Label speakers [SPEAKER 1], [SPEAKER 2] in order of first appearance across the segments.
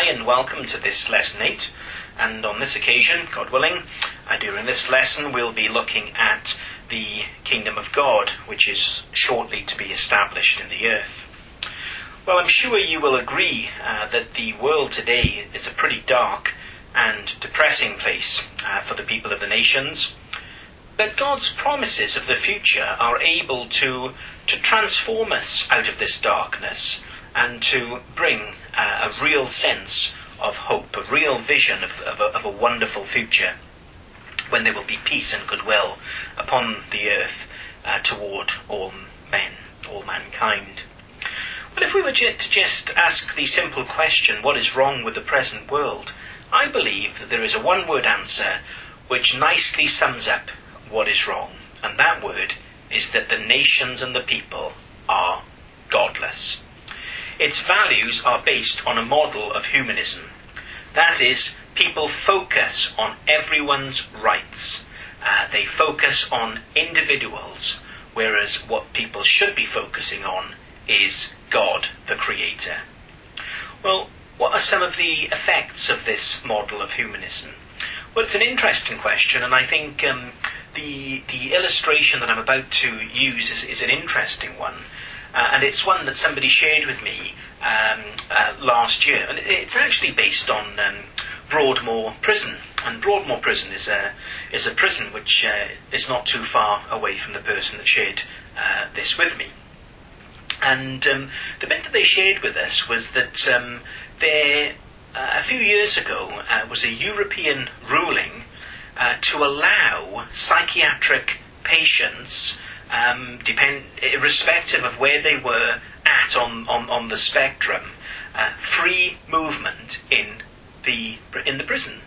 [SPEAKER 1] and welcome to this Lesson 8. And on this occasion, God willing, during this lesson we'll be looking at the Kingdom of God, which is shortly to be established in the earth. Well, I'm sure you will agree that the world today is a pretty dark and depressing place for the people of the nations. But God's promises of the future are able to transform us out of this darkness and to bring a real sense of hope, a real vision of a wonderful future when there will be peace and goodwill upon the earth toward all men, all mankind. Well, if we were to just ask the simple question, what is wrong with the present world? I believe that there is a one-word answer which nicely sums up what is wrong, and that word is that the nations and the people are godless. Its values are based on a model of humanism. That is, people focus on everyone's rights. They focus on individuals, whereas what people should be focusing on is God, the Creator. Well, what are some of the effects of this model of humanism? Well, it's an interesting question, and I think the illustration that I'm about to use is an interesting one. And it's one that somebody shared with me last year. And it's actually based on Broadmoor Prison. And Broadmoor Prison is a prison which is not too far away from the person that shared this with me. And the bit that they shared with us was that there, a few years ago, was a European ruling to allow psychiatric patients, irrespective of where they were at on the spectrum, free movement in the prison.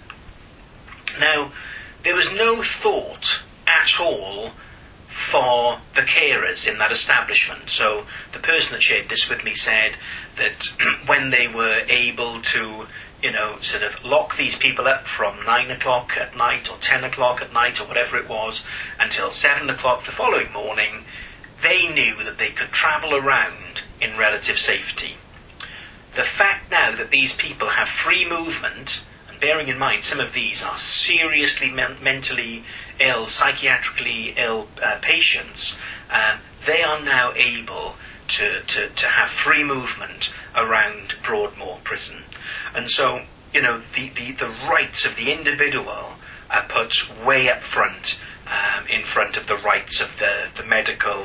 [SPEAKER 1] Now, there was no thought at all for the carers in that establishment. So the person that shared this with me said that when they were able to, sort of lock these people up from 9 o'clock at night or 10 o'clock at night or whatever it was until 7 o'clock the following morning, they knew that they could travel around in relative safety. The fact now that these people have free movement, and bearing in mind some of these are seriously mentally ill, psychiatrically ill patients, they are now able to have free movement around Broadmoor Prison. And so, the rights of the individual are put way up front, in front of the rights of the medical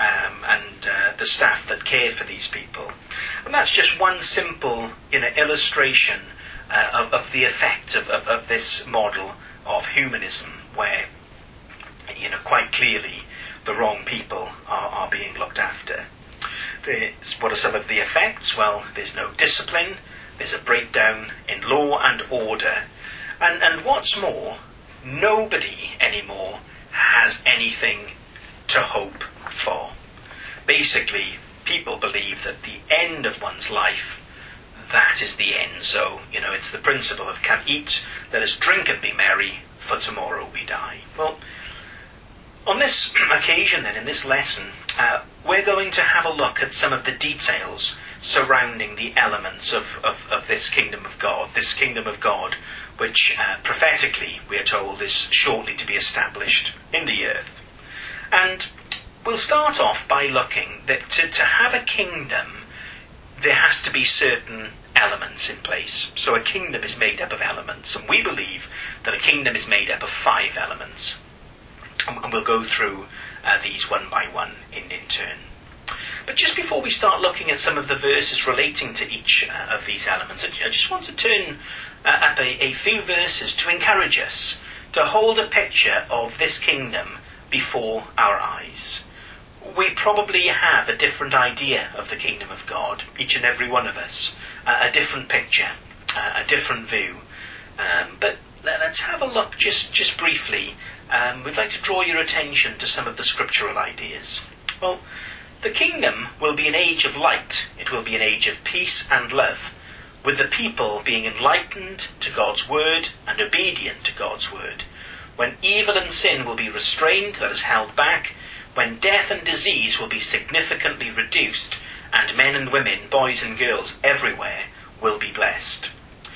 [SPEAKER 1] and the staff that care for these people. And that's just one simple illustration of the effect of this model of humanism, where quite clearly the wrong people are being looked after. What are some of the effects? Well, there's no discipline, there's a breakdown in law and order, and what's more, nobody anymore has anything to hope for. Basically, people believe that the end of one's life, that is the end. So, it's the principle of come eat, let us drink and be merry, for tomorrow we die. Well, on this occasion then, in this lesson, we're going to have a look at some of the details surrounding the elements of this kingdom of God, which prophetically, we are told, is shortly to be established in the earth. And we'll start off by looking that to have a kingdom, there has to be certain elements in place. So a kingdom is made up of elements, and we believe that a kingdom is made up of 5 elements. And we'll go through these one by one in turn. But just before we start looking at some of the verses relating to each of these elements, I just want to turn up a few verses to encourage us to hold a picture of this kingdom before our eyes. We probably have a different idea of the kingdom of God, each and every one of us, a different picture, a different view. But let's have a look just briefly. We'd like to draw your attention to some of the scriptural ideas. Well, the kingdom will be an age of light. It will be an age of peace and love, with the people being enlightened to God's word and obedient to God's word. When evil and sin will be restrained, that is held back, when death and disease will be significantly reduced, and men and women, boys and girls everywhere will be blessed.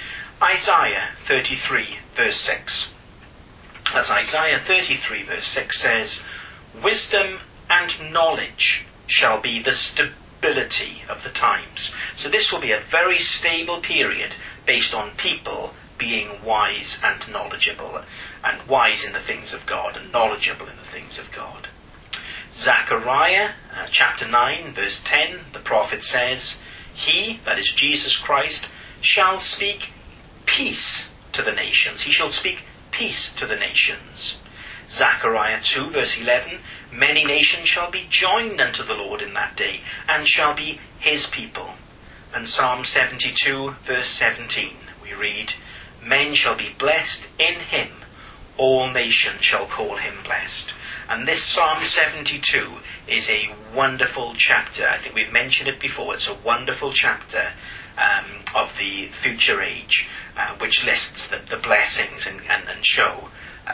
[SPEAKER 1] Isaiah 33 verse 6. As Isaiah 33 verse 6 says, wisdom and knowledge shall be the stability of the times. So this will be a very stable period based on people being wise and knowledgeable, and wise in the things of God and knowledgeable in the things of God. Zechariah chapter 9 verse 10, the prophet says, he, that is Jesus Christ, shall speak peace to the nations. He shall speak peace to the nations. Zechariah 2 verse 11, many nations shall be joined unto the Lord in that day, and shall be his people. And Psalm 72 verse 17, we read, men shall be blessed in him, all nations shall call him blessed. And this Psalm 72 is a wonderful chapter. I think we've mentioned it before. It's a wonderful chapter of the future age, which lists the blessings and show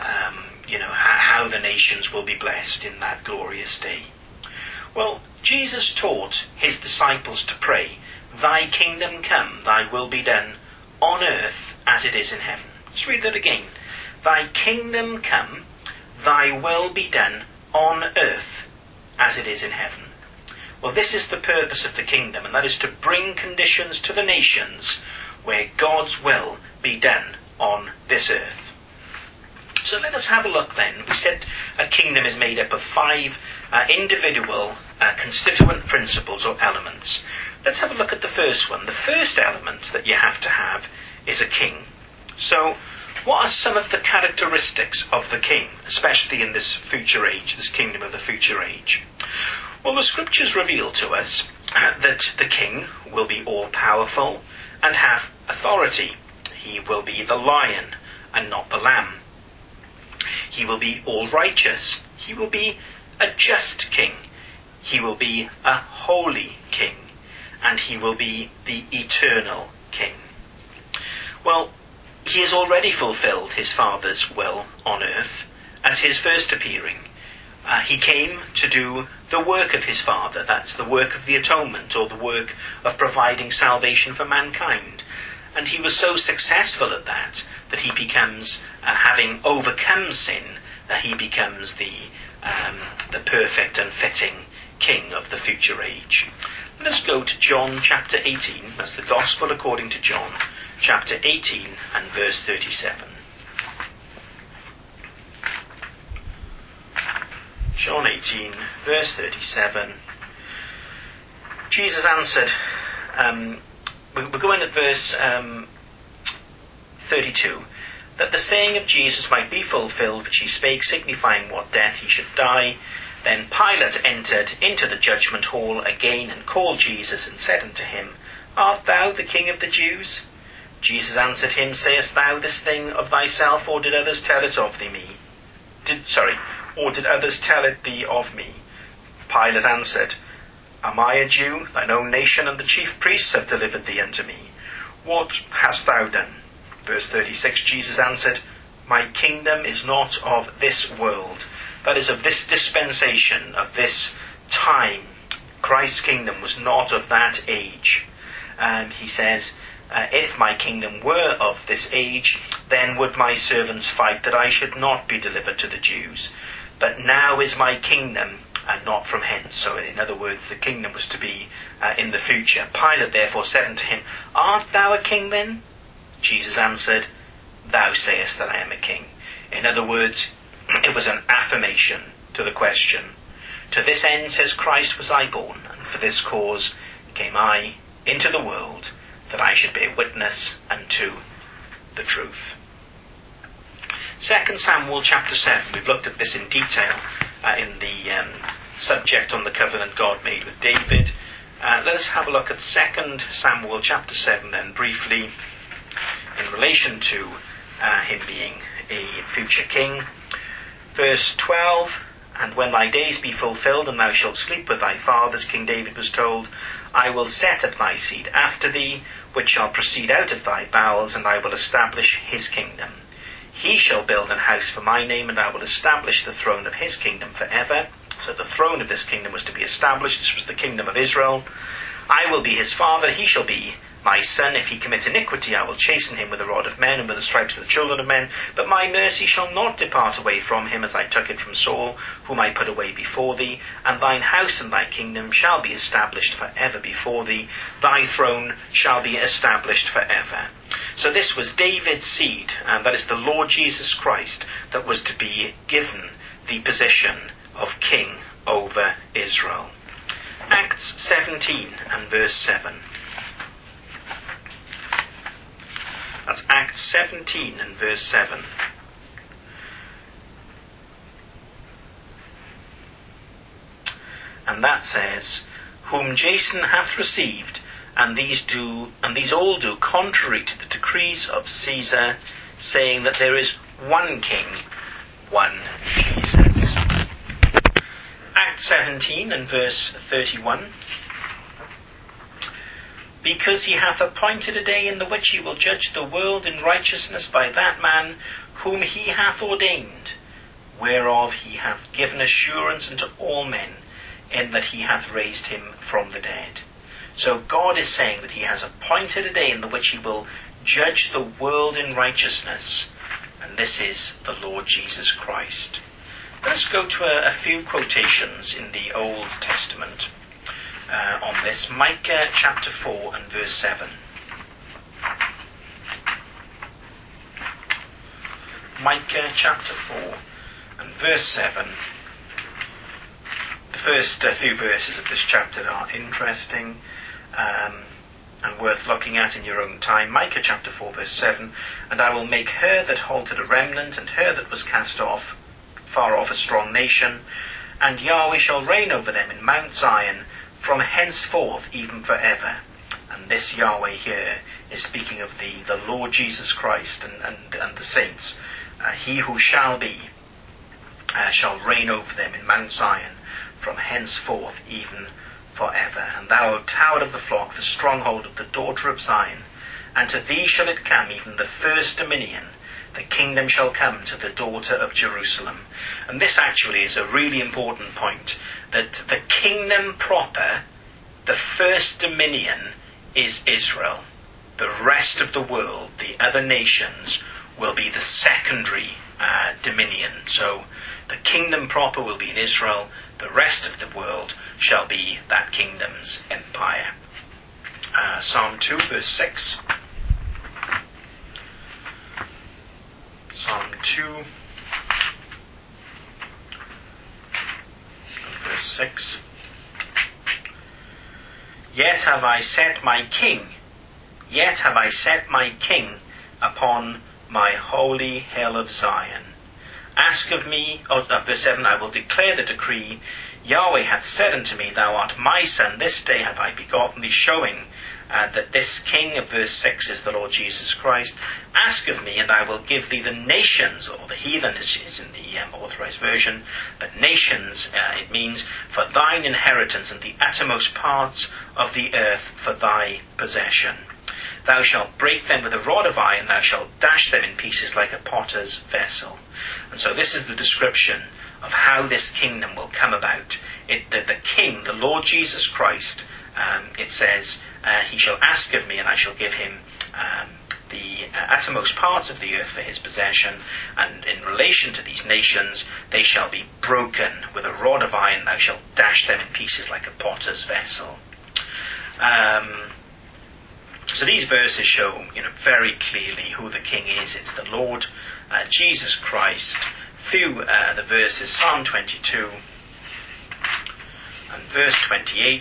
[SPEAKER 1] how the nations will be blessed in that glorious day. Well, Jesus taught his disciples to pray, thy kingdom come, thy will be done on earth as it is in heaven. Let's read that again. Thy kingdom come, thy will be done on earth as it is in heaven. Well, this is the purpose of the kingdom, and that is to bring conditions to the nations where God's will be done on this earth. So let us have a look then. We said a kingdom is made up of 5 individual constituent principles or elements. Let's have a look at the first one. The first element that you have to have is a king. So what are some of the characteristics of the king, especially in this future age, this kingdom of the future age? Well, the scriptures reveal to us that the king will be all-powerful and have authority. He will be the lion and not the lamb. He will be all-righteous. He will be a just king. He will be a holy king. And he will be the eternal king. Well, he has already fulfilled his Father's will on earth at his first appearing. He came to do the work of his Father. That's the work of the atonement, or the work of providing salvation for mankind. And he was so successful at that he becomes, having overcome sin, he becomes the perfect and fitting king of the future age. Let us go to John chapter 18. That's the Gospel according to John chapter 18 and verse 37. John 18 verse 37. Jesus answered, we're going at verse 32, that the saying of Jesus might be fulfilled, which he spake, signifying what death he should die. Then Pilate entered into the judgment hall again, and called Jesus, and said unto him, art thou the King of the Jews? Jesus answered him, sayest thou this thing of thyself, or did others tell it of thee? Did others tell it thee of me? Pilate answered, am I a Jew? Thine own nation and the chief priests have delivered thee unto me. What hast thou done? Verse 36, Jesus answered, my kingdom is not of this world. That is, of this dispensation, of this time. Christ's kingdom was not of that age. He says, if my kingdom were of this age, then would my servants fight that I should not be delivered to the Jews. But now is my kingdom, and not from hence. So in other words, the kingdom was to be in the future. Pilate therefore said unto him, art thou a king then? Jesus answered, thou sayest that I am a king. In other words, it was an affirmation to the question. To this end, says Christ, was I born, and for this cause came I into the world, that I should bear witness unto the truth. 2 Samuel chapter 7, we've looked at this in detail in the subject on the covenant God made with David. Let us have a look at 2 Samuel chapter 7 then briefly in relation to him being a future king. Verse 12, and when thy days be fulfilled, and thou shalt sleep with thy fathers, King David was told, I will set up thy seed after thee, which shall proceed out of thy bowels, and I will establish his kingdom. He shall build an house for my name, and I will establish the throne of his kingdom forever. So the throne of this kingdom was to be established. This was the kingdom of Israel. I will be his father, he shall be My son, if he commit iniquity, I will chasten him with the rod of men and with the stripes of the children of men. But my mercy shall not depart away from him, as I took it from Saul, whom I put away before thee. And thine house and thy kingdom shall be established for ever before thee. Thy throne shall be established for ever. So this was David's seed, and that is the Lord Jesus Christ, that was to be given the position of king over Israel. Acts 17 and verse 7. That's Acts 17 and verse 7. And that says, whom Jason hath received, and these all do contrary to the decrees of Caesar, saying that there is one king, one Jesus. Acts 17 and verse 31. Because he hath appointed a day in the which he will judge the world in righteousness by that man whom he hath ordained, whereof he hath given assurance unto all men, in that he hath raised him from the dead. So God is saying that he has appointed a day in the which he will judge the world in righteousness, and this is the Lord Jesus Christ. Let's go to a few quotations in the Old Testament on this. Micah chapter 4 and verse 7. Micah chapter 4 and verse 7. The first few verses of this chapter are interesting and worth looking at in your own time. Micah chapter 4 verse 7. And I will make her that halted a remnant, and her that was cast off far off a strong nation, and Yahweh shall reign over them in Mount Zion from henceforth even forever. And this Yahweh here is speaking of the Lord Jesus Christ and the saints. He who shall be shall reign over them in Mount Zion from henceforth even forever. And thou, O tower of the flock, the stronghold of the daughter of Zion, and to thee shall it come, even the first dominion. The kingdom shall come to the daughter of Jerusalem. And this actually is a really important point, that the kingdom proper, the first dominion, is Israel. The rest of the world, the other nations, will be the secondary dominion. So the kingdom proper will be in Israel. The rest of the world shall be that kingdom's empire. Psalm 2 verse 6. Psalm 2 verse 6. Yet have I set my king upon my holy hill of Zion. Ask of me, verse 7, I will declare the decree. Yahweh hath said unto me, thou art my son, this day have I begotten thee, showing that this king of verse 6 is the Lord Jesus Christ. Ask of me, and I will give thee the nations, or the heathen is in the authorized version, but nations, it means, for thine inheritance, and the uttermost parts of the earth for thy possession. Thou shalt break them with a rod of iron, thou shalt dash them in pieces like a potter's vessel. And so this is the description of how this kingdom will come about. The king, the Lord Jesus Christ, it says, he shall ask of me, and I shall give him the uttermost parts of the earth for his possession. And in relation to these nations, they shall be broken with a rod of iron, thou shalt dash them in pieces like a potter's vessel. So these verses show, very clearly who the king is. It's the Lord Jesus Christ. The verses, Psalm 22 and verse 28.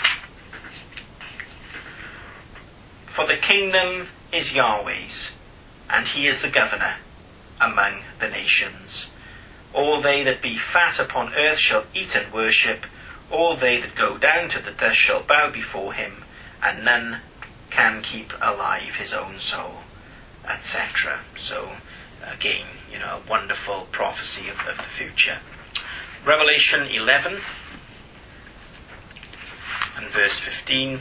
[SPEAKER 1] For the kingdom is Yahweh's, and he is the governor among the nations. All they that be fat upon earth shall eat and worship. All they that go down to the dust shall bow before him, and none can keep alive his own soul, etc. So, again, a wonderful prophecy of the future. Revelation 11 and verse 15.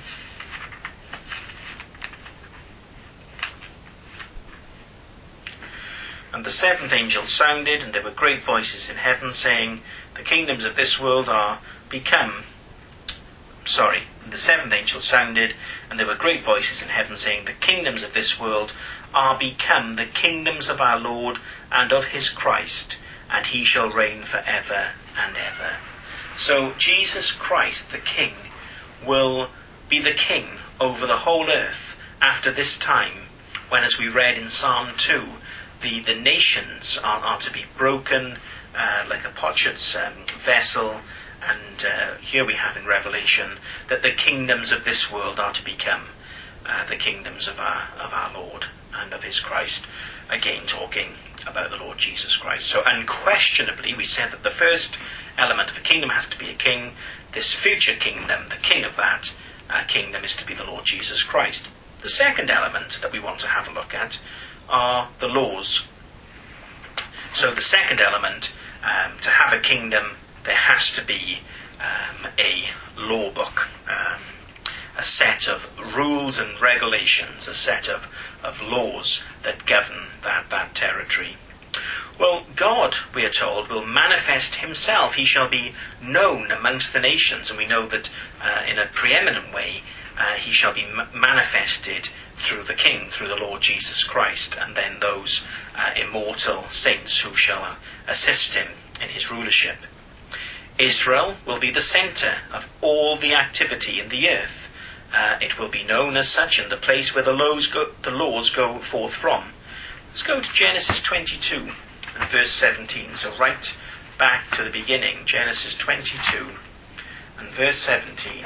[SPEAKER 1] And the seventh angel sounded, and there were great voices in heaven, saying, the kingdoms of this world are become the seventh angel sounded, and there were great voices in heaven saying, the kingdoms of this world are become the kingdoms of our Lord and of his Christ, and he shall reign for ever and ever. So Jesus Christ, the King, will be the king over the whole earth after this time, when, as we read in Psalm 2, the nations are to be broken like a potsherd's vessel, and here we have in Revelation that the kingdoms of this world are to become the kingdoms of our Lord and of his Christ, again talking about the Lord Jesus Christ. So unquestionably, we said that the first element of a kingdom has to be a king. This future kingdom, the king of that kingdom, is to be the Lord Jesus Christ. The second element that we want to have a look at are the laws. So the second element, to have a kingdom, there has to be a law book, a set of rules and regulations, a set of laws that govern that territory. Well, God, we are told, will manifest himself. He shall be known amongst the nations, and we know that in a preeminent way he shall be manifested through the King, through the Lord Jesus Christ, and then those immortal saints who shall assist him in his rulership. Israel will be the centre of all the activity in the earth. It will be known as such, and the place where the laws go forth from. Let's go to Genesis 22 and verse 17. So right back to the beginning, Genesis 22 and verse 17.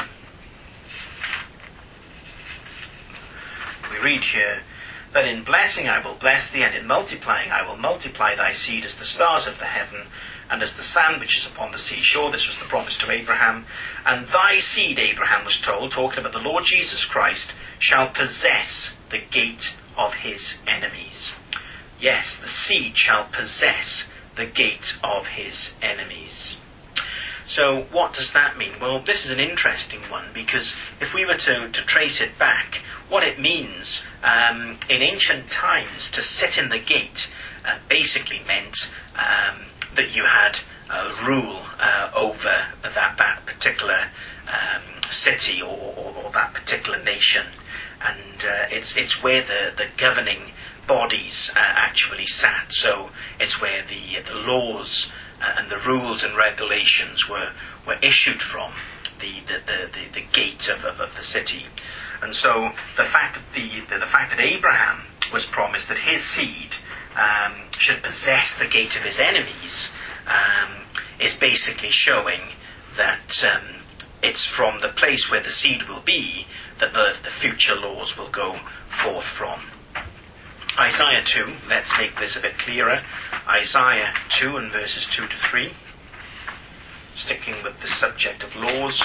[SPEAKER 1] We read here, that in blessing I will bless thee, and in multiplying I will multiply thy seed as the stars of the heaven, and as the sand which is upon the seashore. This was the promise to Abraham. And thy seed, Abraham was told, talking about the Lord Jesus Christ, shall possess the gate of his enemies. Yes, the seed shall possess the gate of his enemies. So what does that mean? Well, this is an interesting one, because if we were to trace it back, what it means in ancient times to sit in the gate basically meant that you had rule over that particular city or that particular nation, and it's where the governing bodies actually sat. So it's where the laws and the rules and regulations were issued from, the gate of the city. And so the fact that Abraham was promised that his seed should possess the gate of his enemies is basically showing that it's from the place where the seed will be that the future laws will go forth from. Isaiah 2, let's make this a bit clearer. Isaiah 2 and verses 2 to 3. Sticking with the subject of laws.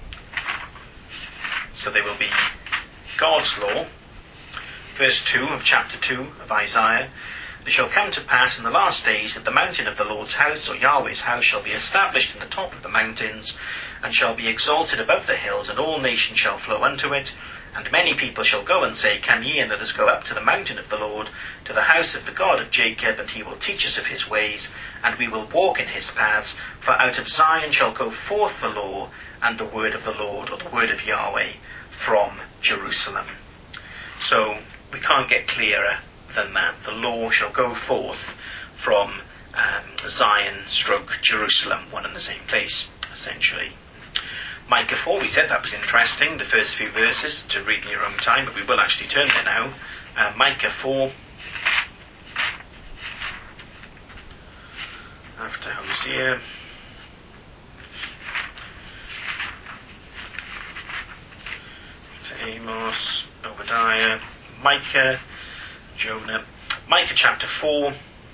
[SPEAKER 1] So they will be God's law. Verse 2 of chapter 2 of Isaiah. It shall come to pass in the last days that the mountain of the Lord's house, or Yahweh's house, shall be established in the top of the mountains, and shall be exalted above the hills, and all nations shall flow unto it. And many people shall go and say, Come ye, and let us go up to the mountain of the Lord, to the house of the God of Jacob, and he will teach us of his ways, and we will walk in his paths. For out of Zion shall go forth the law, and the word of the Lord, or the word of Yahweh, from Jerusalem. So we can't get clearer than that. The law shall go forth from Zion / Jerusalem, one and the same place, essentially. Micah 4, we said that was interesting, the first few verses, to read in your own time, but we will actually turn there now. Micah 4, after Hosea. To Amos, Obadiah, Micah, Jonah. Micah chapter 4,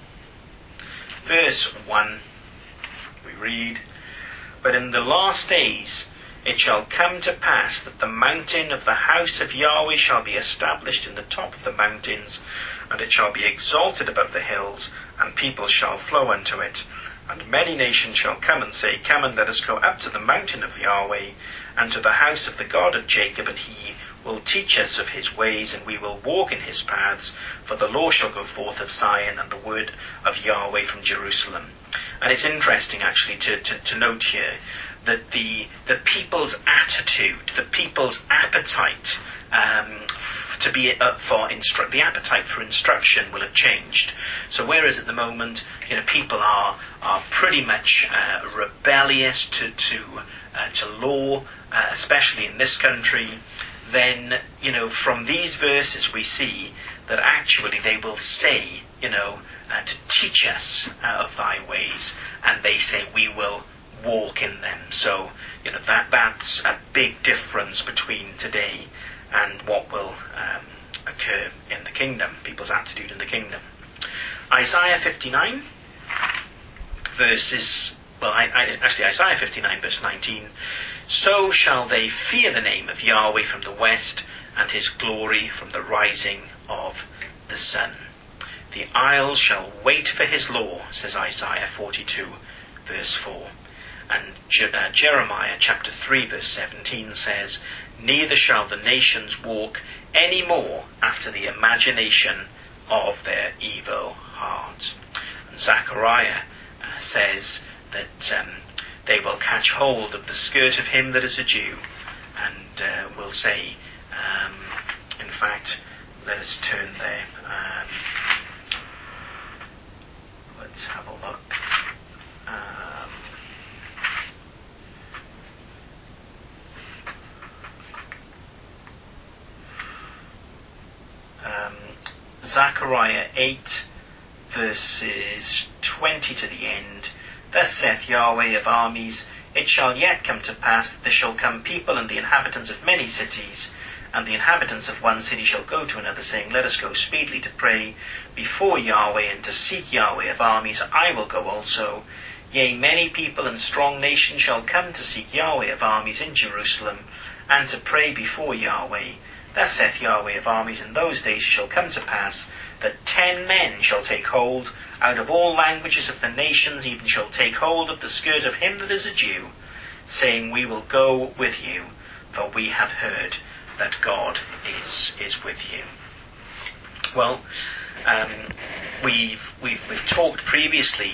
[SPEAKER 1] verse 1, we read, But in the last days it shall come to pass that the mountain of the house of Yahweh shall be established in the top of the mountains, and it shall be exalted above the hills, and people shall flow unto it.
[SPEAKER 2] And many nations shall come and say, Come and let us go up to the mountain of Yahweh, and to the house of the God of Jacob, and he will teach us of his ways, and we will walk in his paths. For the law shall go forth of Zion, and the word of Yahweh from Jerusalem. And it's interesting, actually, to note here that the people's attitude, the people's appetite the appetite for instruction will have changed. So whereas at the moment, people are pretty much rebellious to law, especially in this country, then from these verses we see that actually they will say, to teach us of thy ways, and they say we will walk in them. So that's a big difference between today and what will occur in the kingdom, people's attitude in the kingdom. Isaiah 59 Isaiah 59 verse 19. So shall they fear the name of Yahweh from the west, and his glory from the rising of the sun. The isles shall wait for his law, says Isaiah 42 verse 4. And Jeremiah chapter 3 verse 17 says, Neither shall the nations walk any more after the imagination of their evil hearts. And Zechariah says that they will catch hold of the skirt of him that is a Jew, and will say, in fact, let us turn there. Let's have a look. Zechariah 8 verses 20 to the end. Thus saith Yahweh of armies, It shall yet come to pass that there shall come people and the inhabitants of many cities, and the inhabitants of one city shall go to another, saying, Let us go speedily to pray before Yahweh and to seek Yahweh of armies. I will go also. Yea, many people and strong nations shall come to seek Yahweh of armies in Jerusalem, and to pray before Yahweh. Thus saith Yahweh of armies, In those days it shall come to pass that 10 men shall take hold out of all languages of the nations, even shall take hold of the skirt of him that is a Jew, saying, We will go with you, for we have heard that God is with you. Well, we've talked previously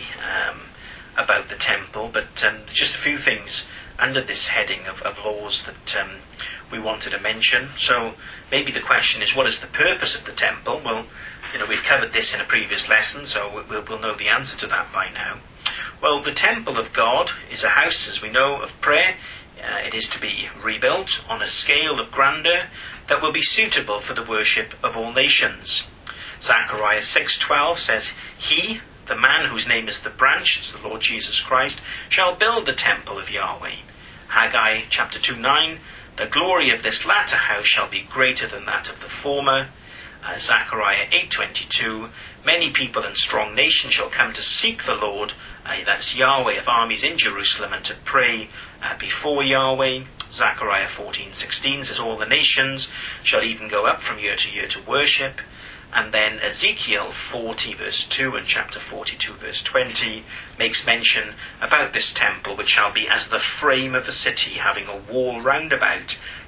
[SPEAKER 2] about the temple, but just a few things under this heading of laws that we wanted to mention. So maybe the question is, what is the purpose of the temple? Well, we've covered this in a previous lesson, so we'll know the answer to that by now. Well, the temple of God is a house, as we know, of prayer. It is to be rebuilt on a scale of grandeur that will be suitable for the worship of all nations. Zechariah 6:12 says, He, the man whose name is the branch, is the Lord Jesus Christ, shall build the temple of Yahweh. Haggai chapter 2:9, The glory of this latter house shall be greater than that of the former. Zechariah 8:22, Many people and strong nations shall come to seek the Lord, that's Yahweh of armies in Jerusalem, and to pray before Yahweh. Zechariah 14:16 says, All the nations shall even go up from year to year to worship. And then Ezekiel 40 verse 2 and chapter 42 verse 20 makes mention about this temple, which shall be as the frame of a city, having a wall round about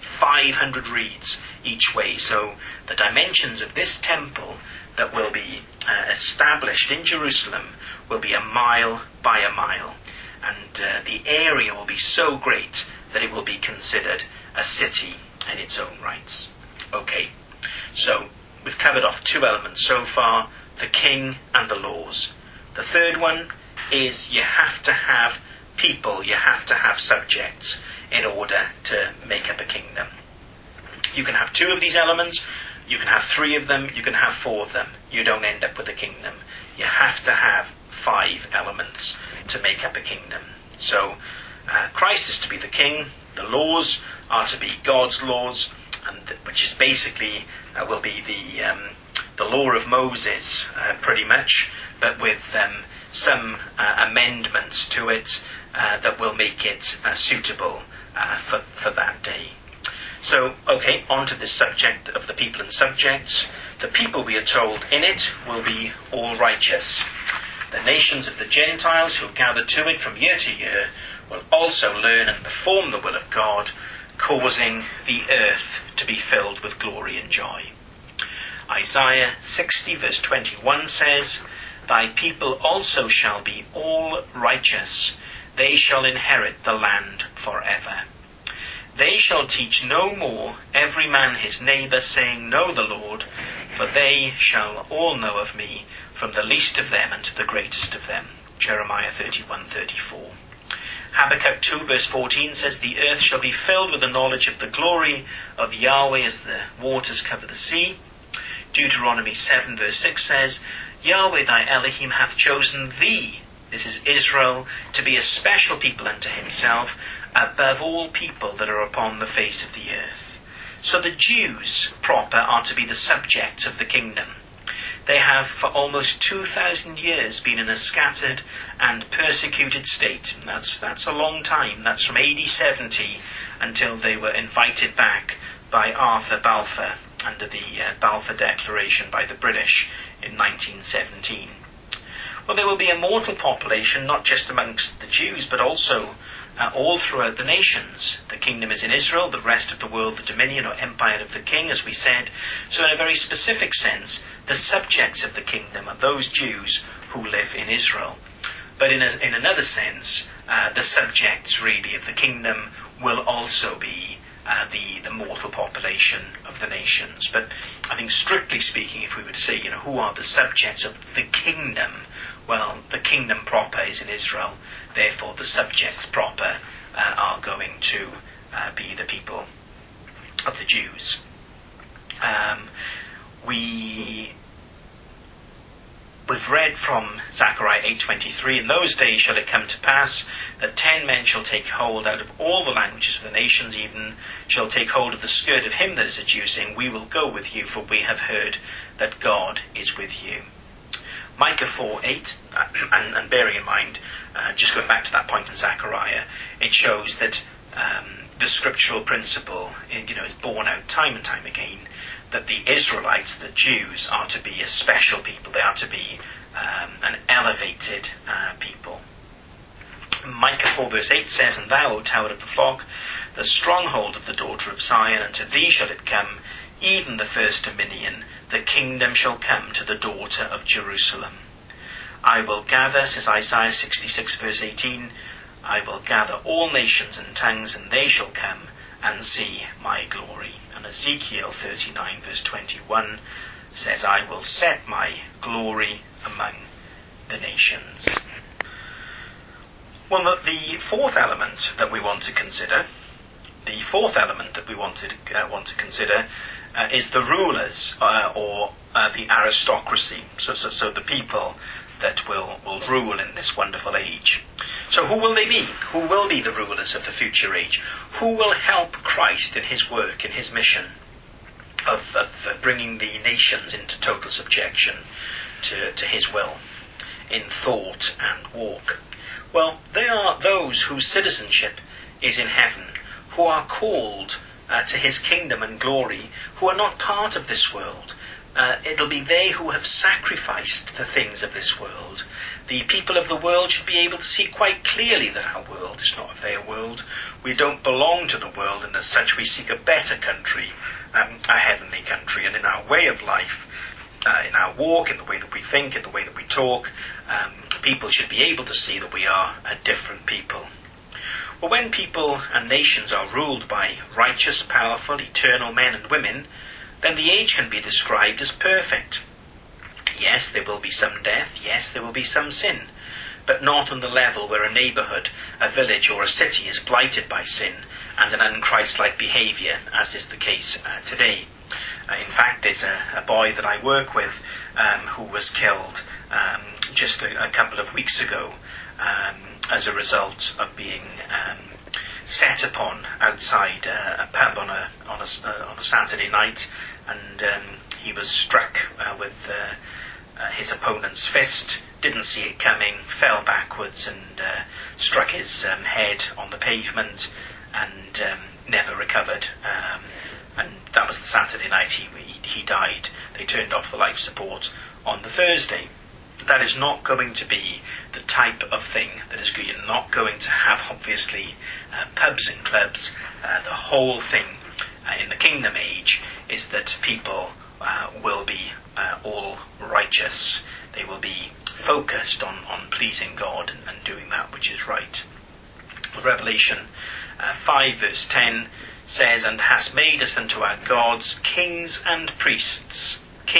[SPEAKER 2] 500 reeds each way. So the dimensions of this temple that will be established in Jerusalem will be 1 mile by 1 mile. And the area will be so great that it will be considered a city in its own rights. Okay, so we've covered off 2 elements so far, the king and the laws. The third one is you have to have people, you have to have subjects in order to make up a kingdom. You can have 2 of these elements, you can have 3 of them, you can have 4 of them. You don't end up with a kingdom. You have to have 5 elements to make up a kingdom. So Christ is to be the king, the laws are to be God's laws, which is basically will be the law of Moses, pretty much, but with some amendments to it that will make it suitable for that day. So, okay, on to the subject of the people and subjects. The people, we are told, in it will be all righteous. The nations of the Gentiles who gather to it from year to year will also learn and perform the will of God, causing the earth to be filled with glory and joy. Isaiah 60 verse 21 says, Thy people also shall be all righteous. They shall inherit the land forever. They shall teach no more every man his neighbour, saying, Know the Lord, for they shall all know of me, from the least of them unto the greatest of them. Jeremiah 31:34. Habakkuk 2 verse 14 says, The earth shall be filled with the knowledge of the glory of Yahweh as the waters cover the sea. Deuteronomy 7 verse 6 says, Yahweh thy Elohim hath chosen thee, this is Israel, to be a special people unto himself, above all people that are upon the face of the earth. So the Jews proper are to be the subjects of the kingdom. They have for almost 2,000 years been in a scattered and persecuted state. That's a long time. That's from AD 70 until they were invited back by Arthur Balfour under the Balfour Declaration by the British in 1917. Well, there will be a mortal population, not just amongst the Jews, but also all throughout the nations. The kingdom is in Israel, the rest of the world the dominion or empire of the king, as we said. So in a very specific sense, the subjects of the kingdom are those Jews who live in Israel. But in another sense, the subjects really of the kingdom will also be the mortal population of the nations. But I think strictly speaking, if we were to say, who are the subjects of the kingdom, well, the kingdom proper is in Israel, therefore the subjects proper are going to be the people of the Jews. We've read from Zechariah 8:23, In those days shall it come to pass that 10 men shall take hold out of all the languages of the nations, even shall take hold of the skirt of him that is a Jew, saying, We will go with you, for we have heard that God is with you. Micah 4:8, and bearing in mind, just going back to that point in Zechariah, it shows that the scriptural principle is borne out time and time again, that the Israelites, the Jews, are to be a special people. They are to be an elevated people. Micah 4 verse 8 says, And thou, O tower of the flock, the stronghold of the daughter of Zion, unto thee shall it come, even the first dominion, the kingdom shall come to the daughter of Jerusalem. I will gather, says Isaiah 66 verse 18, I will gather all nations and tongues, and they shall come and see my glory. And Ezekiel 39 verse 21 says, I will set my glory among the nations. Well, the fourth element that we want to consider, is the rulers or the aristocracy. So the people that will rule in this wonderful age. So who will they be? Who will be the rulers of the future age? Who will help Christ in his work, in his mission of bringing the nations into total subjection to his will in thought and walk? Well, they are those whose citizenship is in heaven, who are called to his kingdom and glory, who are not part of this world. It'll be they who have sacrificed the things of this world. The people of the world should be able to see quite clearly that our world is not their world. We don't belong to the world, and as such we seek a better country, a heavenly country. And in our way of life, in our walk, in the way that we think, in the way that we talk, people should be able to see that we are a different people. Well, when people and nations are ruled by righteous, powerful, eternal men and women, then the age can be described as perfect. Yes, there will be some death, yes, there will be some sin, but not on the level where a neighbourhood, a village or a city is blighted by sin and an unchristlike behaviour, as is the case today. In fact, there's a boy that I work with who was killed just a couple of weeks ago as a result of being set upon outside a pub on a Saturday night, and he was struck with his opponent's fist, didn't see it coming, fell backwards and struck his head on the pavement and never recovered. And that was the Saturday night he died. They turned off the life support on the Thursday. that is not going to be the type of thing that is good. You're not going to have, obviously, pubs and clubs. The whole thing in the kingdom age is that people will be all righteous. They will be focused on pleasing God and doing that which is right. Revelation 5 verse 10 says, "And hast made us unto our gods kings and priests,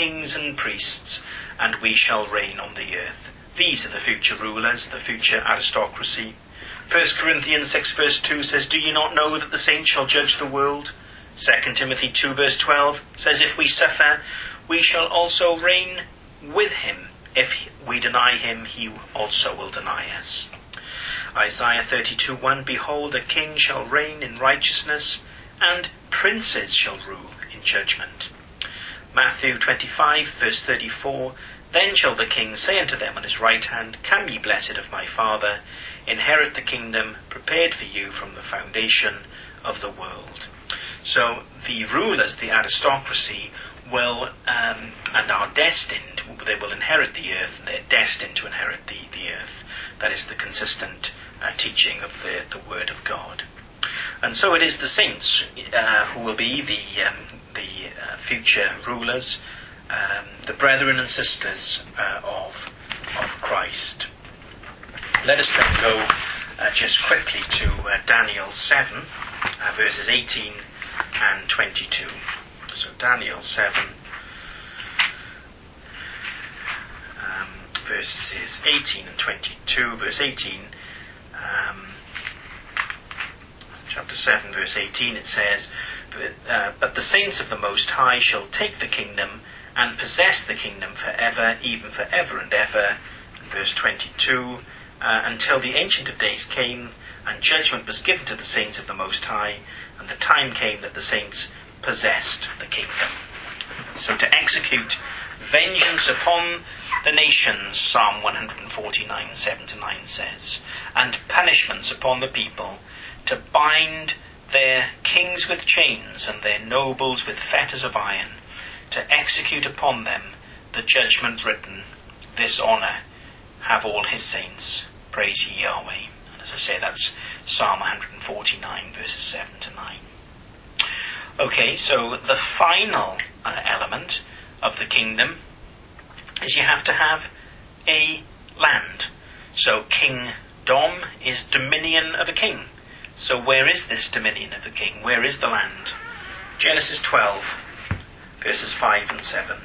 [SPEAKER 2] and we shall reign on the earth." These are the future rulers, the future aristocracy. 1 Corinthians 6 verse 2 says, "Do ye not know that the saints shall judge the world?" 2 Timothy 2 verse 12 says, "If we suffer, we shall also reign with him. If we deny him, he also will deny us." Isaiah 32:1, "Behold, a king shall reign in righteousness, and princes shall rule in judgment." Matthew 25 verse 34, "Then shall the king say unto them on his right hand, Come ye blessed of my Father, inherit the kingdom prepared for you from the foundation of the world." So the rulers, the aristocracy, will and are destined, they will inherit the earth, and they're destined to inherit the earth. That is the consistent teaching of the Word of God. And so it is the saints who will be the future rulers, the brethren and sisters of Christ. Let us then go just quickly to Daniel 7, verses 18 and 22. So Daniel 7, verses 18 and 22. Verse 18, chapter 7, verse 18, it says, "But the saints of the Most High shall take the kingdom and possess the kingdom forever, even forever and ever." And verse 22, "Until the Ancient of Days came, and judgment was given to the saints of the Most High, and the time came that the saints possessed the kingdom." So to execute vengeance upon the nations, Psalm 149, 7-9 says, and punishments upon the people, to bind their kings with chains and their nobles with fetters of iron, to execute upon them the judgment written, "This honour have all his saints, praise ye Yahweh." And as I say, that's Psalm 149, verses 7-9. Okay, so the final element of the kingdom is you have to have a land. So kingdom is dominion of a king. So where is this dominion of the king? Where is the land? Genesis 12, verses 5 and 7.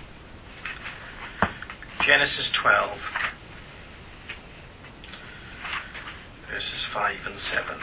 [SPEAKER 2] Genesis 12, verses 5 and 7.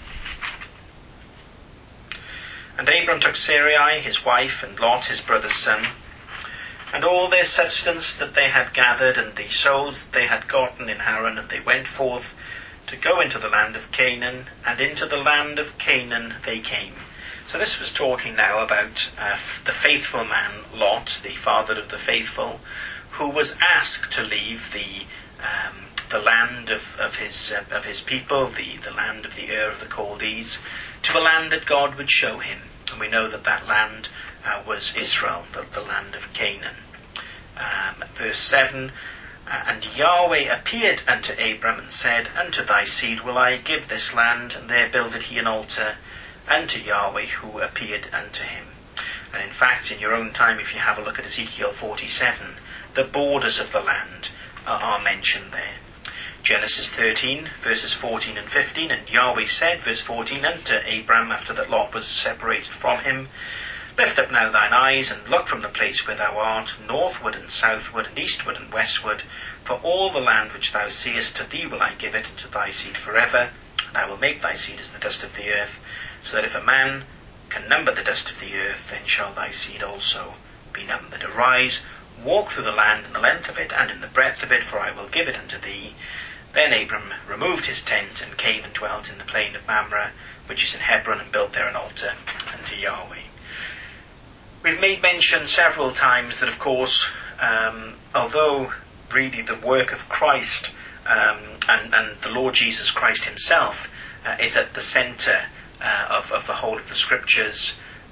[SPEAKER 2] "And Abram took Sarai his wife, and Lot his brother's son, and all their substance that they had gathered, and the souls that they had gotten in Haran, and they went forth to go into the land of Canaan, and into the land of Canaan they came." So this was talking now about the faithful man Lot, the father of the faithful, who was asked to leave the land of his people, the land of the Ur of the Chaldees, to a land that God would show him. And we know that land was Israel, the land of Canaan. Verse 7, "And Yahweh appeared unto Abram and said, Unto thy seed will I give this land, and there builded he an altar unto Yahweh who appeared unto him." And in fact, in your own time, if you have a look at Ezekiel 47, the borders of the land are mentioned there. Genesis 13, verses 14 and 15, "And Yahweh said," verse 14, "unto Abram, after that Lot was separated from him, Lift up now thine eyes, and look from the place where thou art, northward and southward, and eastward and westward, for all the land which thou seest, to thee will I give it, and to thy seed forever, and I will make thy seed as the dust of the earth, so that if a man can number the dust of the earth, then shall thy seed also be numbered. Arise, walk through the land in the length of it, and in the breadth of it, for I will give it unto thee." Then Abram removed his tent, and came and dwelt in the plain of Mamre, which is in Hebron, and built there an altar unto Yahweh. We've made mention several times that, of course, although really the work of Christ and the Lord Jesus Christ himself is at the centre of the whole of the Scriptures,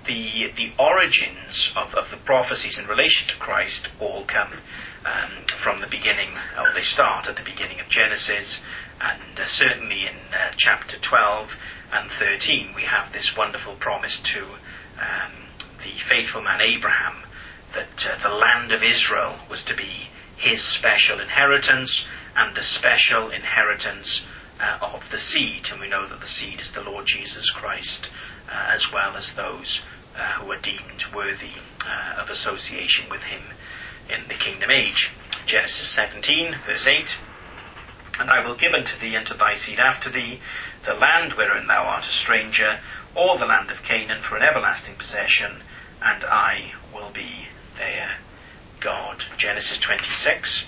[SPEAKER 2] the origins of the prophecies in relation to Christ all come from the beginning, or they start at the beginning of Genesis, and certainly in chapter 12 and 13 we have this wonderful promise to the faithful man Abraham that the land of Israel was to be his special inheritance, and the special inheritance of the seed. And we know that the seed is the Lord Jesus Christ, as well as those who are deemed worthy of association with him in the kingdom age. Genesis 17 verse 8, and I will give unto thee and to thy seed after thee the land wherein thou art a stranger, all the land of Canaan for an everlasting possession, and I will be their God. Genesis 26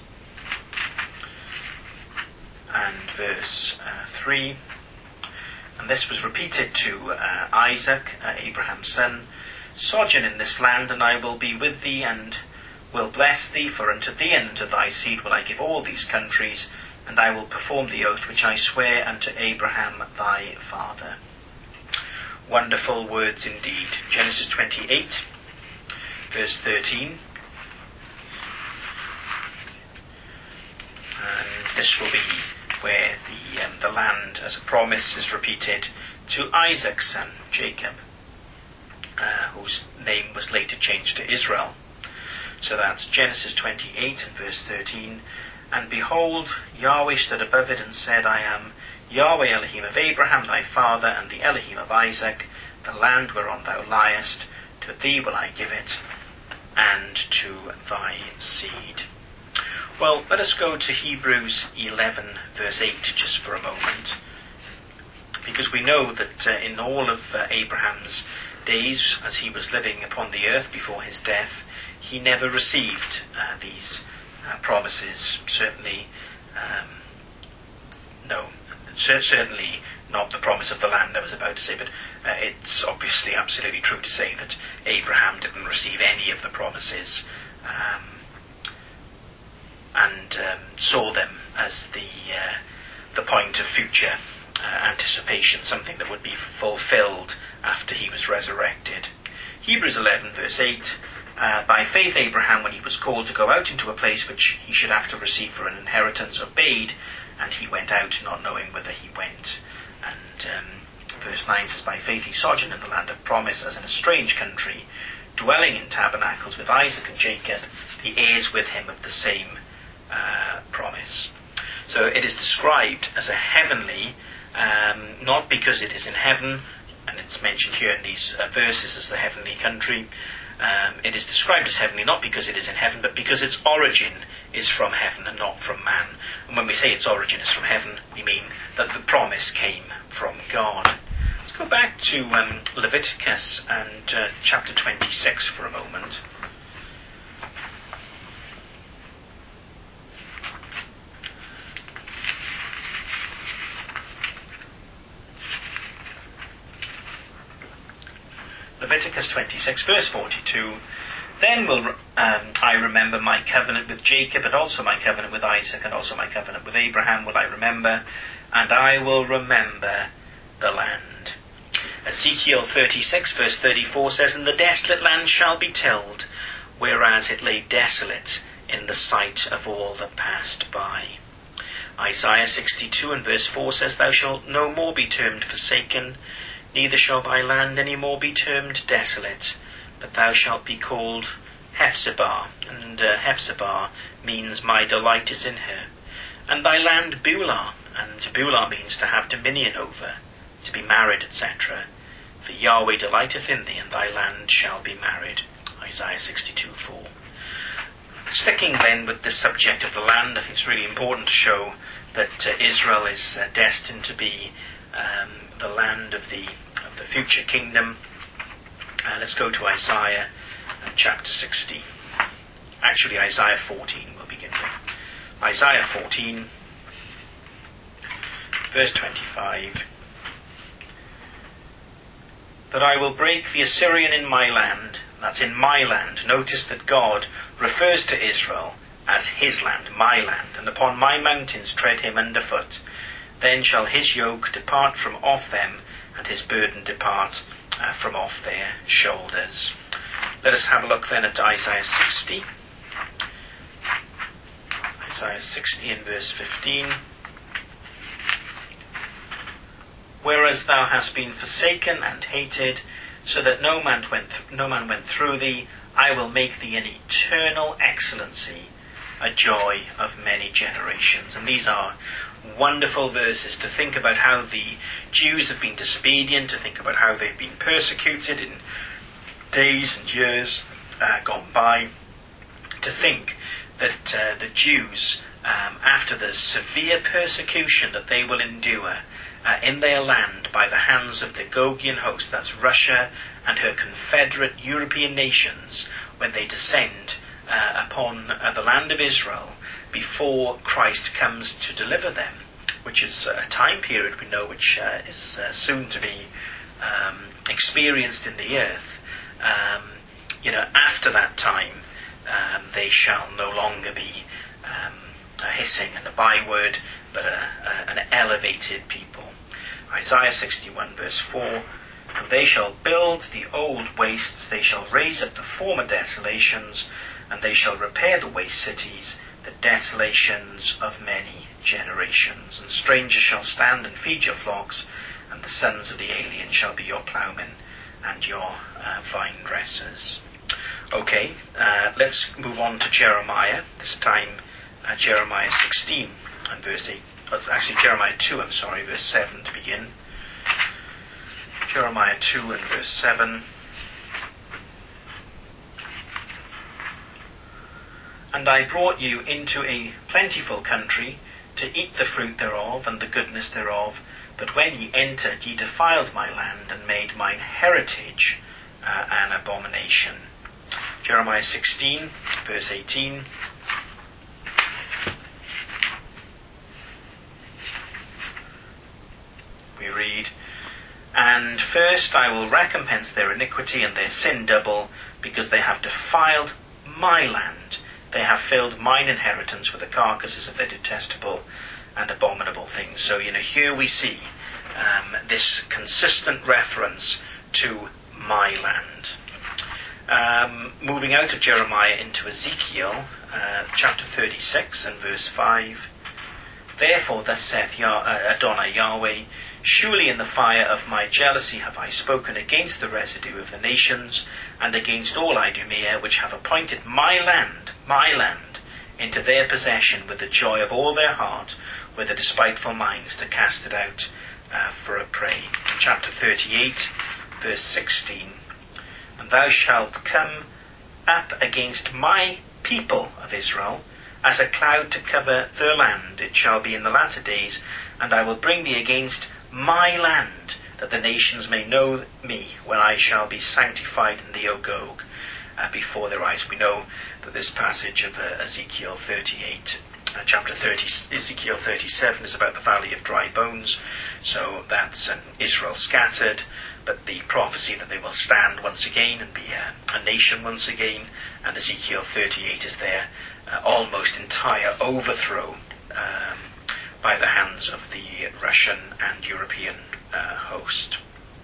[SPEAKER 2] and verse 3, and this was repeated to Isaac, Abraham's son, sojourn in this land, and I will be with thee, and will bless thee, for unto thee and unto thy seed will I give all these countries, and I will perform the oath which I swear unto Abraham thy father. Wonderful words indeed. Genesis 28 verse 13, and this will be where the land as a promise is repeated to Isaac's son Jacob, whose name was later changed to Israel. So that's Genesis 28 and verse 13. And behold, Yahweh stood above it and said, I am Yahweh Elohim of Abraham thy father, and the Elohim of Isaac. The land whereon thou liest, to thee will I give it, and to thy seed. Well, let us go to Hebrews 11 verse 8 just for a moment, because we know that in all of Abraham's days as he was living upon the earth before his death, he never received these promises. Certainly not the promise of the land, I was about to say, but it's obviously absolutely true to say that Abraham didn't receive any of the promises, and saw them as the point of future anticipation, something that would be fulfilled after he was resurrected. Hebrews 11 verse 8, by faith Abraham, when he was called to go out into a place which he should have to receive for an inheritance, obeyed, and he went out not knowing whither he went. And verse 9 says, by faith he sojourned in the land of promise as in a strange country, dwelling in tabernacles with Isaac and Jacob, the heirs with him of the same promise. So it is described as a heavenly, not because it is in heaven, and it's mentioned here in these verses as the heavenly country. It is described as heavenly not because it is in heaven, but because its origin is from heaven and not from man. And when we say its origin is from heaven, we mean that the promise came from God. Let's go back to Leviticus and chapter 26 for a moment. Leviticus 26 verse 42, then will I remember my covenant with Jacob, and also my covenant with Isaac, and also my covenant with Abraham will I remember, and I will remember the land. Ezekiel 36 verse 34 says, and the desolate land shall be tilled, whereas it lay desolate in the sight of all that passed by. Isaiah 62 and verse 4 says, thou shalt no more be termed forsaken, neither shall thy land any more be termed desolate, but thou shalt be called Hephzibah, and Hephzibah means my delight is in her, and thy land Beulah, and Beulah means to have dominion over, to be married, etc. For Yahweh delighteth in thee, and thy land shall be married. Isaiah 62:4. Sticking then with the subject of the land, I think it's really important to show that Israel is destined to be the land of the future kingdom. Let's go to Isaiah chapter 60. Actually, Isaiah 14 we'll begin with. Isaiah 14, verse 25. That I will break the Assyrian in my land. That's in my land. Notice that God refers to Israel as his land, my land, and upon my mountains tread him underfoot. Then shall his yoke depart from off them, and his burden depart from off their shoulders. Let us have a look then at Isaiah 60. Isaiah 60 and verse 15. Whereas thou hast been forsaken and hated, so that no man went through thee, I will make thee an eternal excellency, a joy of many generations. And these are wonderful verses to think about how the Jews have been disobedient, to think about how they've been persecuted in days and years gone by, to think that the Jews, after the severe persecution that they will endure in their land by the hands of the Gogian host, that's Russia and her confederate European nations, when they descend upon the land of Israel before Christ comes to deliver them, which is a time period we know which is soon to be experienced in the earth. After that time, they shall no longer be a hissing and a byword, but an elevated people. Isaiah 61 verse 4, For they shall build the old wastes, they shall raise up the former desolations, and they shall repair the waste cities, the desolations of many generations. And strangers shall stand and feed your flocks, and the sons of the alien shall be your ploughmen and your vine dressers. Okay, let's move on to Jeremiah. This time Jeremiah 16 and verse 8. Jeremiah 2, verse 7 to begin. Jeremiah 2 and verse 7. And I brought you into a plentiful country, to eat the fruit thereof, and the goodness thereof. But when ye entered, ye defiled my land, and made mine heritage an abomination. Jeremiah 16, verse 18. We read, And first I will recompense their iniquity and their sin double, because they have defiled my land. They have filled mine inheritance with the carcasses of their detestable and abominable things. So, here we see this consistent reference to my land. Moving out of Jeremiah into Ezekiel, chapter 36 and verse 5. Therefore thus saith Adonai Yahweh, Surely in the fire of my jealousy have I spoken against the residue of the nations, and against all Idumea, which have appointed my land, into their possession with the joy of all their heart, with a despiteful minds to cast it out for a prey. Chapter 38, verse 16. And thou shalt come up against my people of Israel, as a cloud to cover their land. It shall be in the latter days, and I will bring thee against my land, that the nations may know me, when I shall be sanctified in thee, O Gog, before their eyes. We know that this passage of Ezekiel 38, chapter 30, Ezekiel 37 is about the valley of dry bones. So that's Israel scattered, but the prophecy that they will stand once again and be a nation once again. And Ezekiel 38 is their almost entire overthrow by the hands of the Russian and European host.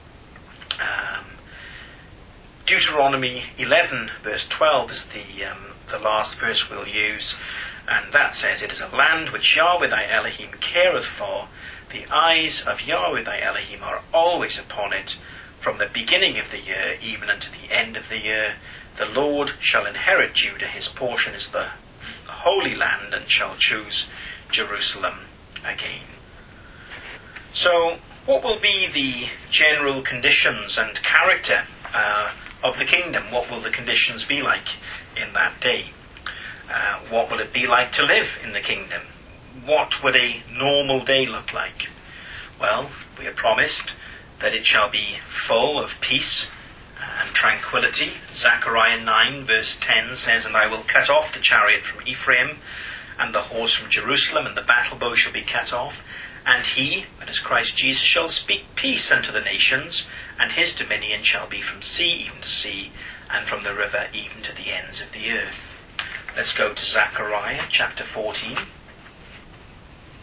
[SPEAKER 2] Deuteronomy 11 verse 12 is the last verse we'll use, and that says, It is a land which Yahweh thy Elohim careth for. The eyes of Yahweh thy Elohim are always upon it, from the beginning of the year even unto the end of the year. The Lord shall inherit Judah, his portion is the Holy Land, and shall choose Jerusalem again. So, what will be the general conditions and character of the kingdom? What will the conditions be like in that day? What will it be like to live in the kingdom? What would a normal day look like? Well, we are promised that it shall be full of peace and tranquility. Zechariah 9 verse 10 says, And I will cut off the chariot from Ephraim, and the horse from Jerusalem, and the battle bow shall be cut off. And he, that is Christ Jesus, shall speak peace unto the nations, and his dominion shall be from sea even to sea, and from the river even to the ends of the earth. Let's go to Zechariah chapter 14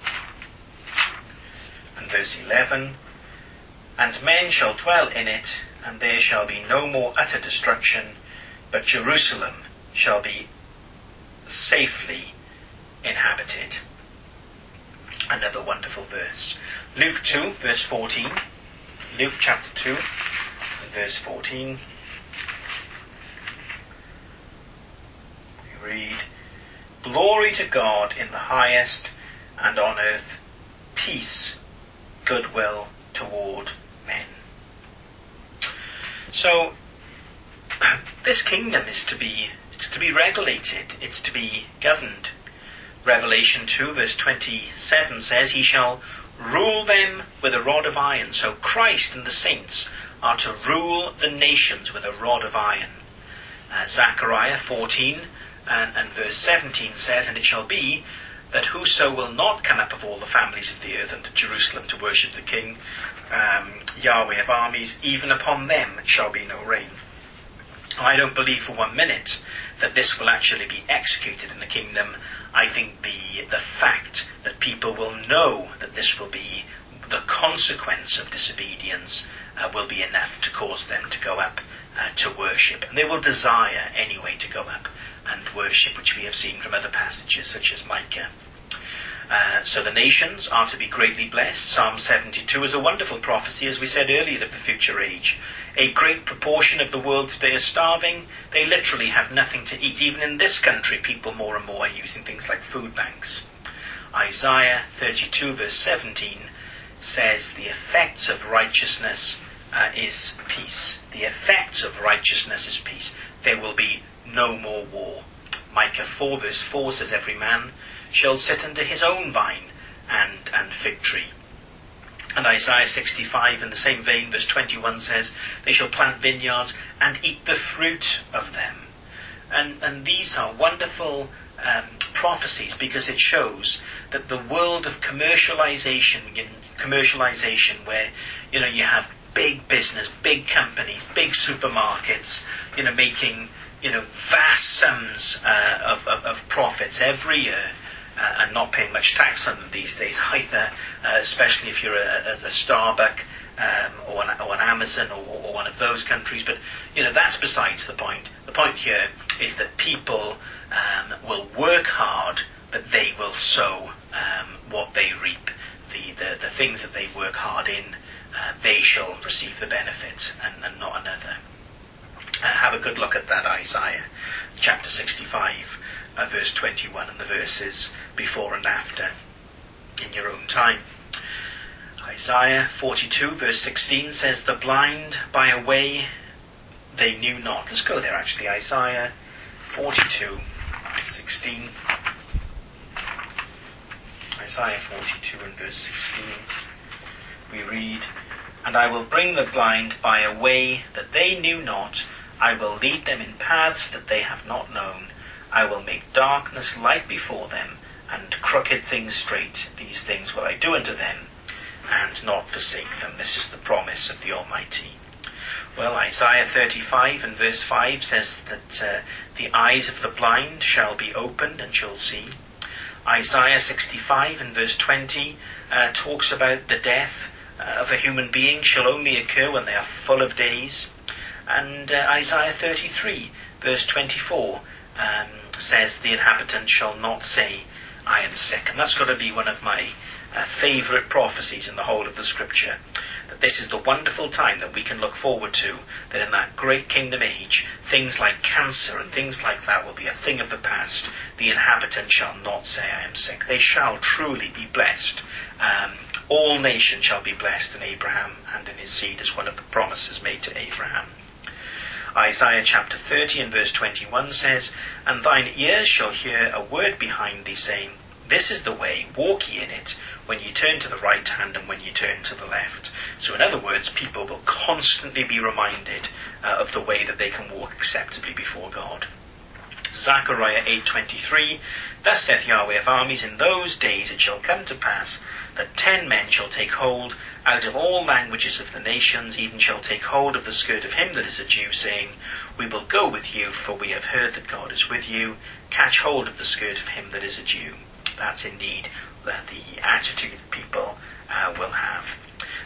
[SPEAKER 2] and verse 11. And men shall dwell in it, and there shall be no more utter destruction, but Jerusalem shall be safely inhabited. Another wonderful verse. Luke 2, verse 14. Luke chapter 2, verse 14. We read, "Glory to God in the highest, and on earth peace, goodwill toward men." So, this kingdom is to be regulated, it's to be governed. Revelation 2 verse 27 says, "He shall rule them with a rod of iron." So Christ and the saints are to rule the nations with a rod of iron. Zechariah 14 and verse 17 says, "And it shall be that whoso will not come up of all the families of the earth unto Jerusalem to worship the King, Yahweh of armies, even upon them shall be no rain." I don't believe for 1 minute that this will actually be executed in the kingdom. I think the fact that people will know that this will be the consequence of disobedience will be enough to cause them to go up to worship. And they will desire anyway to go up and worship, which we have seen from other passages such as Micah. So the nations are to be greatly blessed. Psalm 72 is a wonderful prophecy, as we said earlier, of the future age. A great proportion of the world today are starving. They literally have nothing to eat. Even in this country, people more and more are using things like food banks. Isaiah 32 verse 17 says, "The effects of righteousness is peace." The effects of righteousness is peace. There will be no more war. Micah 4 verse 4 says, "Every man shall sit under his own vine and fig tree." And Isaiah 65 in the same vein, verse 21 says, "They shall plant vineyards and eat the fruit of them." And these are wonderful prophecies, because it shows that the world of commercialization where you have big business, big companies, big supermarkets, making vast sums of profits every year, and not paying much tax on them these days either, especially if you're a Starbucks or an Amazon or one of those countries. But that's besides the point. The point here is that people will work hard, but they will sow what they reap. The things that they work hard in, they shall receive the benefit, and not another. Have a good look at that Isaiah chapter 65 verse 21 and the verses before and after in your own time. Isaiah 42 verse 16 says, "The blind by a way they knew not." Let's go there actually. Isaiah 42 16. Isaiah 42 and verse 16. We read, "And I will bring the blind by a way that they knew not. I will lead them in paths that they have not known. I will make darkness light before them, and crooked things straight. These things will I do unto them, and not forsake them." This is the promise of the Almighty. Well, Isaiah 35 and verse 5 says that the eyes of the blind shall be opened and shall see. Isaiah 65 and verse 20 talks about the death of a human being shall only occur when they are full of days. And Isaiah 33 verse 24 says, "The inhabitant shall not say, I am sick." And that's got to be one of my favourite prophecies in the whole of the Scripture. That this is the wonderful time that we can look forward to, that in that great kingdom age, things like cancer and things like that will be a thing of the past. The inhabitant shall not say, I am sick. They shall truly be blessed. All nations shall be blessed in Abraham and in his seed, as one of the promises made to Abraham. Isaiah chapter 30 and verse 21 says, "And thine ears shall hear a word behind thee, saying, This is the way, walk ye in it, when ye turn to the right hand and when ye turn to the left." So in other words, people will constantly be reminded of the way that they can walk acceptably before God. Zechariah 8:23, "Thus saith Yahweh of armies, in those days it shall come to pass that 10 men shall take hold out of all languages of the nations, even shall take hold of the skirt of him that is a Jew, saying, We will go with you, for we have heard that God is with you. Catch hold of the skirt of him that is a Jew." That's indeed the attitude people will have.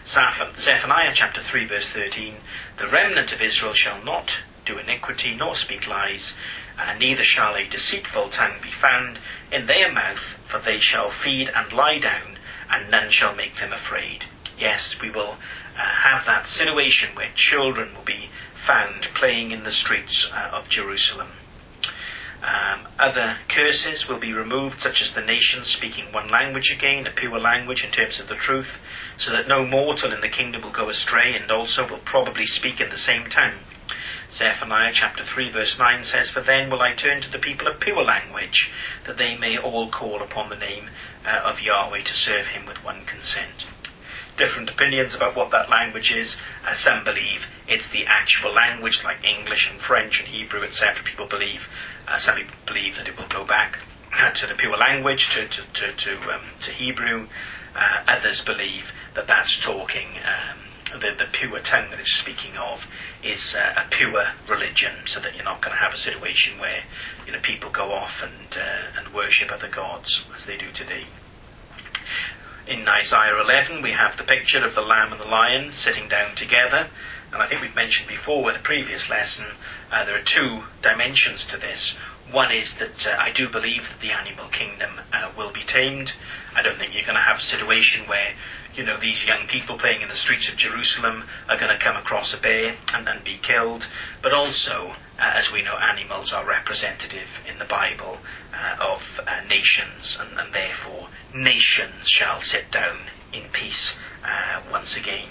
[SPEAKER 2] Zephaniah chapter 3 verse 13, the remnant of Israel shall not do iniquity nor speak lies, and neither shall a deceitful tongue be found in their mouth, for they shall feed and lie down, and none shall make them afraid. Yes, we will have that situation where children will be found playing in the streets of Jerusalem. Other curses will be removed, such as the nations speaking one language again, a pure language in terms of the truth, so that no mortal in the kingdom will go astray, and also will probably speak in the same tongue. Zephaniah chapter 3 verse 9 says, for then will I turn to the people of pure language, that they may all call upon the name of Yahweh to serve him with one consent. Different opinions about what that language is. Some believe it's the actual language, like English and French and Hebrew, etc. Some people believe that it will go back to the pure language, to Hebrew. Others believe that that's talking, the pure tongue that it's speaking of is a pure religion, so that you're not going to have a situation where people go off and worship other gods as they do today. In Isaiah 11 we have the picture of the lamb and the lion sitting down together, and I think we've mentioned before in a previous lesson there are two dimensions to this. One is that I do believe that the animal kingdom will be tamed. I don't think you're going to have a situation where these young people playing in the streets of Jerusalem are going to come across a bear and be killed. But also, as we know, animals are representative in the Bible of nations, and therefore nations shall sit down in peace once again.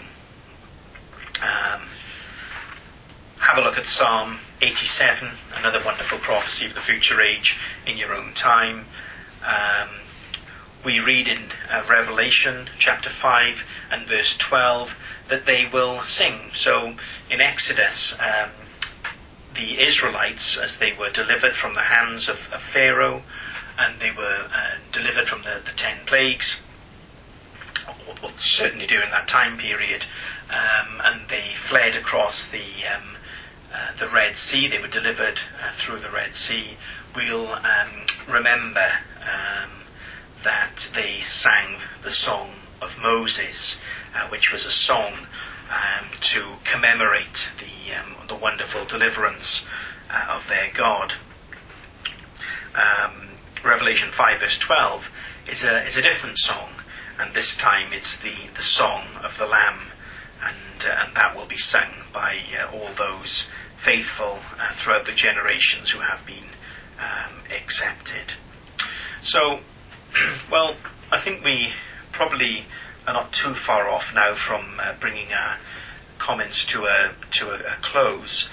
[SPEAKER 2] Have a look at Psalm 87, another wonderful prophecy of the future age in your own time. We read in Revelation chapter 5 and verse 12 that they will sing. So in Exodus, the Israelites, as they were delivered from the hands of Pharaoh, and they were delivered from the 10 plagues, or certainly during that time period, and they fled across the Red Sea. They were delivered through the Red Sea. We'll remember that they sang the Song of Moses, which was a song to commemorate the wonderful deliverance of their God. Revelation 5 verse 12 is a different song, and this time it's the song of the Lamb, and that will be sung by all those faithful throughout the generations who have been accepted. So, well, I think we probably are not too far off now from bringing our comments to a close.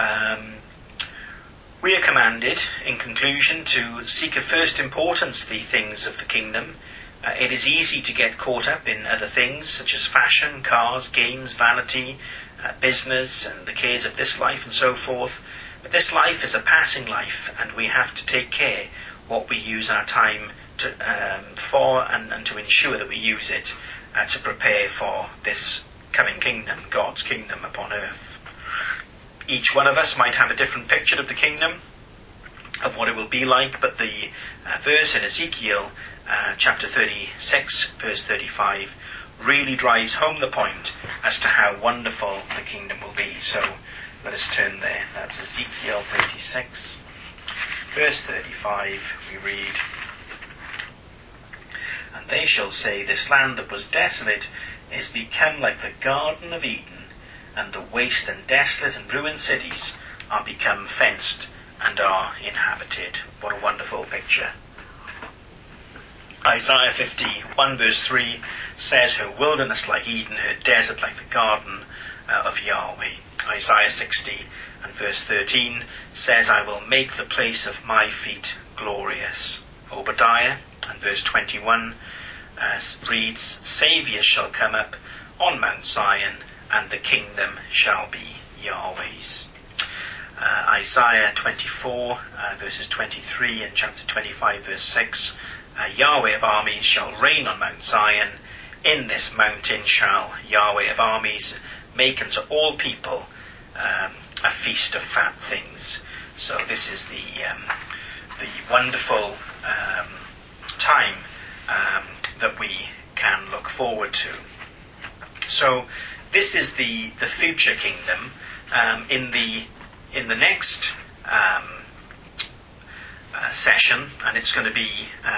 [SPEAKER 2] We are commanded, in conclusion, to seek of first importance the things of the kingdom. It is easy to get caught up in other things, such as fashion, cars, games, vanity, business, and the cares of this life, and so forth. But this life is a passing life, and we have to take care what we use our time for, and to ensure that we use it to prepare for this coming kingdom, God's kingdom upon earth. Each one of us might have a different picture of the kingdom, of what it will be like, but the verse in Ezekiel chapter 36 verse 35 really drives home the point as to how wonderful the kingdom will be. So let us turn there. That's Ezekiel 36 verse 35. We read, and they shall say, this land that was desolate is become like the Garden of Eden, and the waste and desolate and ruined cities are become fenced and are inhabited. What a wonderful picture. Isaiah 51 verse 3 says, her wilderness like Eden, her desert like the garden of Yahweh. Isaiah 60 and verse 13 says, I will make the place of my feet glorious. Obadiah and verse 21 reads, Saviour shall come up on Mount Zion, and the kingdom shall be Yahweh's. Isaiah 24 verses 23 and chapter 25 verse 6, Yahweh of armies shall reign on Mount Zion. In this mountain shall Yahweh of armies make unto all people a feast of fat things. So this is the wonderful time that we can look forward to. So this is the future kingdom. In the next session, and it's going to be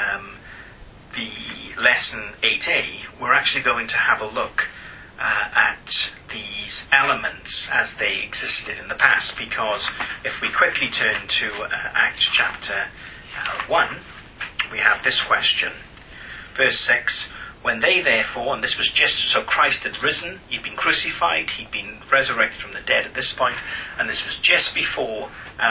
[SPEAKER 2] the lesson 8a, we're actually going to have a look at these elements as they existed in the past, because if we quickly turn to Acts chapter 1, we have this question. Verse 6, when they therefore, and this was just, so Christ had risen, he'd been crucified, he'd been resurrected from the dead at this point, and this was just before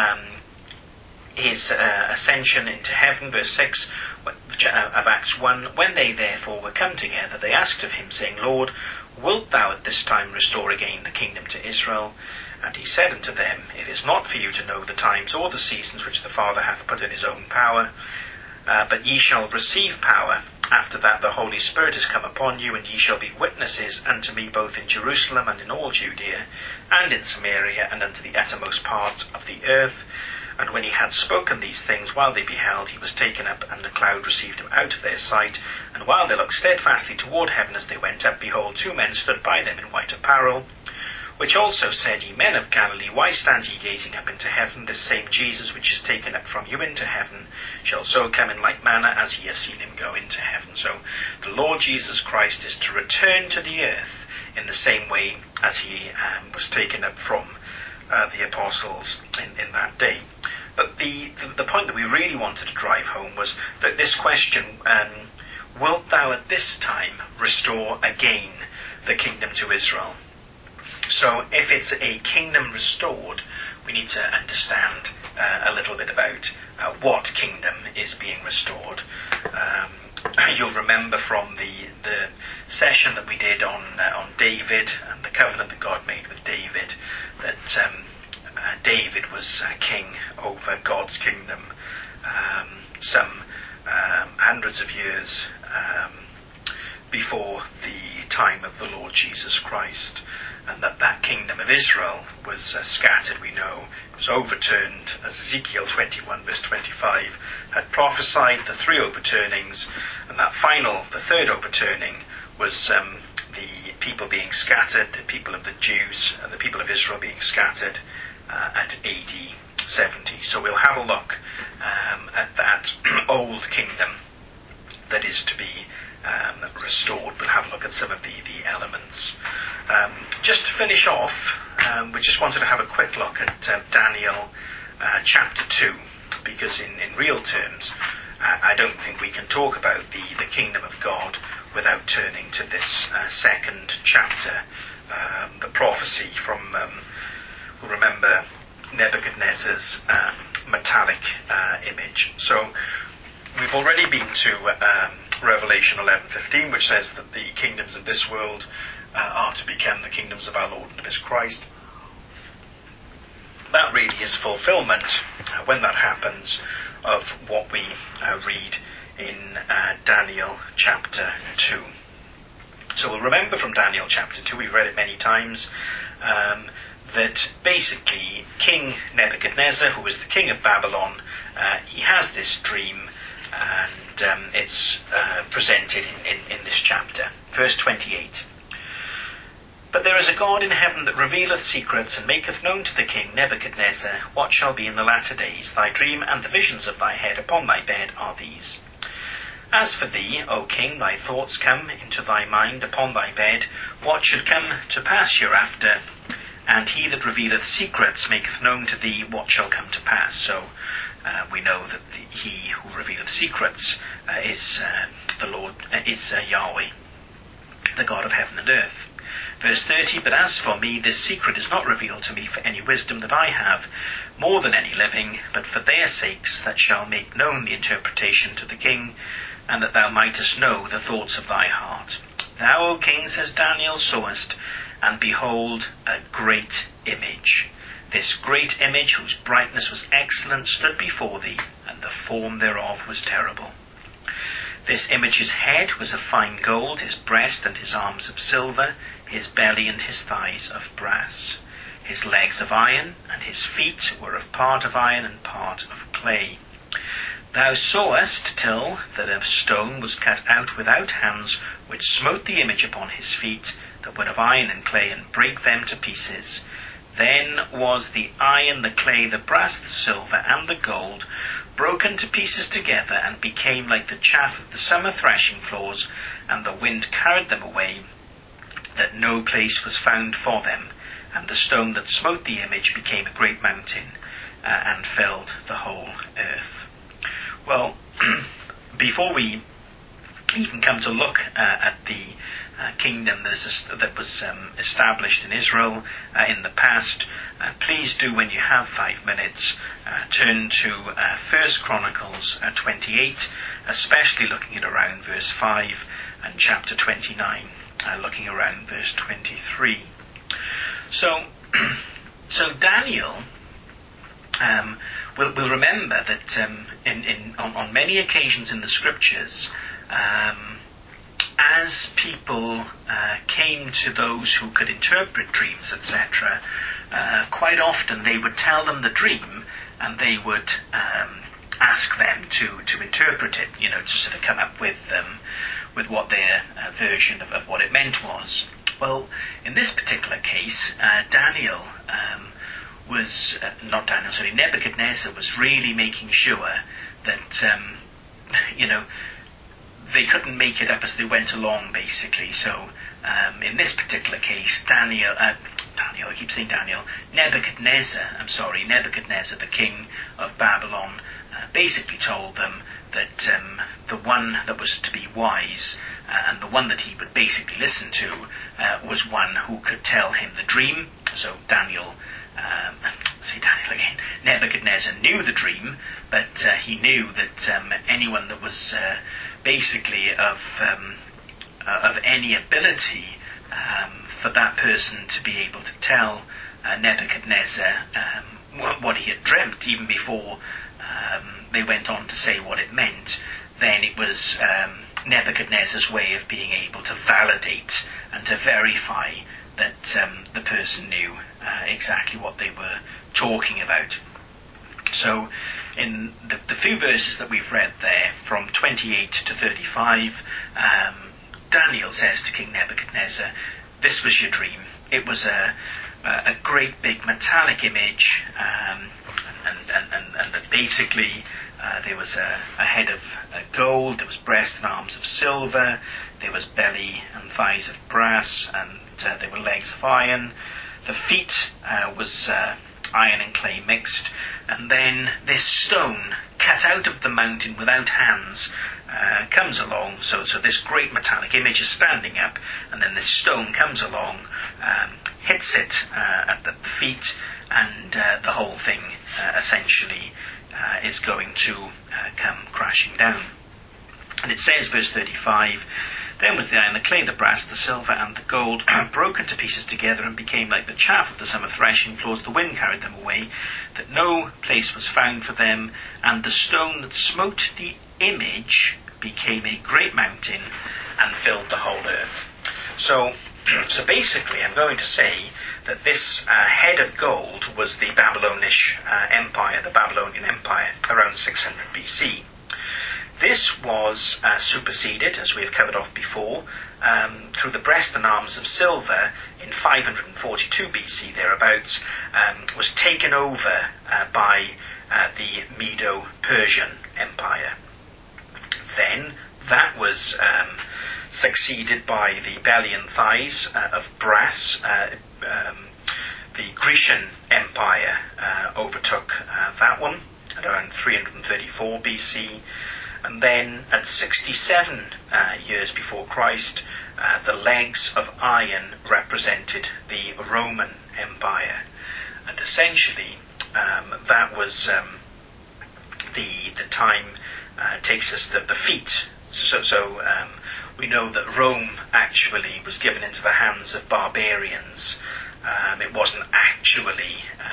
[SPEAKER 2] his ascension into heaven. Verse 6 of Acts 1, when they therefore were come together, they asked of him, saying, Lord, wilt thou at this time restore again the kingdom to Israel? And he said unto them, it is not for you to know the times or the seasons which the Father hath put in his own power, but ye shall receive power. After that the Holy Spirit is come upon you, and ye shall be witnesses unto me both in Jerusalem and in all Judea, and in Samaria, and unto the uttermost part of the earth. And when he had spoken these things, while they beheld, he was taken up, and the cloud received him out of their sight. And while they looked steadfastly toward heaven as they went up, behold, two men stood by them in white apparel, which also said, Ye men of Galilee, why stand ye gazing up into heaven? This same Jesus, which is taken up from you into heaven, shall so come in like manner as ye have seen him go into heaven. So the Lord Jesus Christ is to return to the earth in the same way as he was taken up from the apostles in that day. But the point that we really wanted to drive home was that this question, wilt thou at this time restore again the kingdom to Israel? So if it's a kingdom restored, we need to understand a little bit about what kingdom is being restored. You'll remember from the session that we did on David and the covenant that God made with David, that David was king over God's kingdom some hundreds of years before the time of the Lord Jesus Christ. And that kingdom of Israel was scattered, we know. It was overturned, as Ezekiel 21 verse 25 had prophesied, the three overturnings, and that final, the third overturning, was the people being scattered, the people of the Jews, and the people of Israel being scattered at AD 70. So we'll have a look at that old kingdom that is to be restored. We'll have a look at some of the elements. Just to finish off, we just wanted to have a quick look at Daniel chapter 2, because in real terms, I don't think we can talk about the kingdom of God without turning to this second chapter, the prophecy from, we'll remember Nebuchadnezzar's metallic image. So we've already been to Revelation 11:15, which says that the kingdoms of this world are to become the kingdoms of our Lord and of his Christ. That really is fulfillment, when that happens, of what we read in Daniel chapter 2. So we'll remember from Daniel chapter 2, we've read it many times, that basically King Nebuchadnezzar, who was the king of Babylon, he has this dream, and it's presented in this chapter. Verse 28. But there is a God in heaven that revealeth secrets, and maketh known to the king Nebuchadnezzar what shall be in the latter days. Thy dream and the visions of thy head upon thy bed are these. As for thee, O king, thy thoughts come into thy mind upon thy bed, what should come to pass hereafter, and he that revealeth secrets maketh known to thee what shall come to pass. So we know that he who revealeth secrets is the Lord, is Yahweh, the God of heaven and earth. Verse 30, but as for me, this secret is not revealed to me for any wisdom that I have, more than any living, but for their sakes that shall make known the interpretation to the king, and that thou mightest know the thoughts of thy heart. Thou, O king, says Daniel, sawest, and behold, a great image. This great image, whose brightness was excellent, stood before thee, and the form thereof was terrible. This image's head was of fine gold, his breast and his arms of silver, his belly and his thighs of brass, his legs of iron, and his feet were of part of iron and part of clay. Thou sawest till that a stone was cut out without hands, which smote the image upon his feet, that were of iron and clay, and brake them to pieces. Then was the iron, the clay, the brass, the silver, and the gold broken to pieces together, and became like the chaff of the summer threshing floors, and the wind carried them away, that no place was found for them. And the stone that smote the image became a great mountain, and filled the whole earth. Well, before we even come to look at the kingdom that was established in Israel in the past, please do, when you have 5 minutes, turn to 1 Chronicles 28, especially looking at around verse 5, and chapter 29, looking around verse 23. So Daniel will remember that on many occasions in the scriptures, as people came to those who could interpret dreams, etc., quite often they would tell them the dream, and they would ask them to interpret it, to sort of come up with what their version of what it meant was. Well, in this particular case, Nebuchadnezzar was really making sure that, they couldn't make it up as they went along, basically. So, in this particular case, Nebuchadnezzar, the king of Babylon, basically told them that the one that was to be wise, and the one that he would basically listen to, was one who could tell him the dream. So Nebuchadnezzar knew the dream, but he knew that anyone that was basically of any ability for that person to be able to tell Nebuchadnezzar what he had dreamt, even before they went on to say what it meant, then it was Nebuchadnezzar's way of being able to validate and to verify that the person knew exactly what they were talking about. So in the few verses that we've read there, from 28 to 35, Daniel says to King Nebuchadnezzar, this was your dream. It was a great big metallic image, and that basically there was a head of gold, there was breast and arms of silver, there was belly and thighs of brass, and there were legs of iron. The feet was iron and clay mixed, and then this stone cut out of the mountain without hands comes along. So this great metallic image is standing up, and then this stone comes along, hits it at the feet, and the whole thing essentially is going to come crashing down. And it says, verse 35, then was the iron, the clay, the brass, the silver, and the gold broken to pieces together, and became like the chaff of the summer threshing floors. The wind carried them away, that no place was found for them. And the stone that smote the image became a great mountain, and filled the whole earth. So basically, I'm going to say that this head of gold was the Babylonian Empire, around 600 BC. This was superseded, as we have covered off before, through the breast and arms of silver in 542 BC, thereabouts, was taken over by the Medo-Persian Empire. Then that was succeeded by the belly and thighs of brass. The Grecian Empire overtook that one at around 334 BC. And then at 67 years before Christ, the legs of iron represented the Roman Empire. And essentially, that was the time takes us the feet. So we know that Rome actually was given into the hands of barbarians. It wasn't actually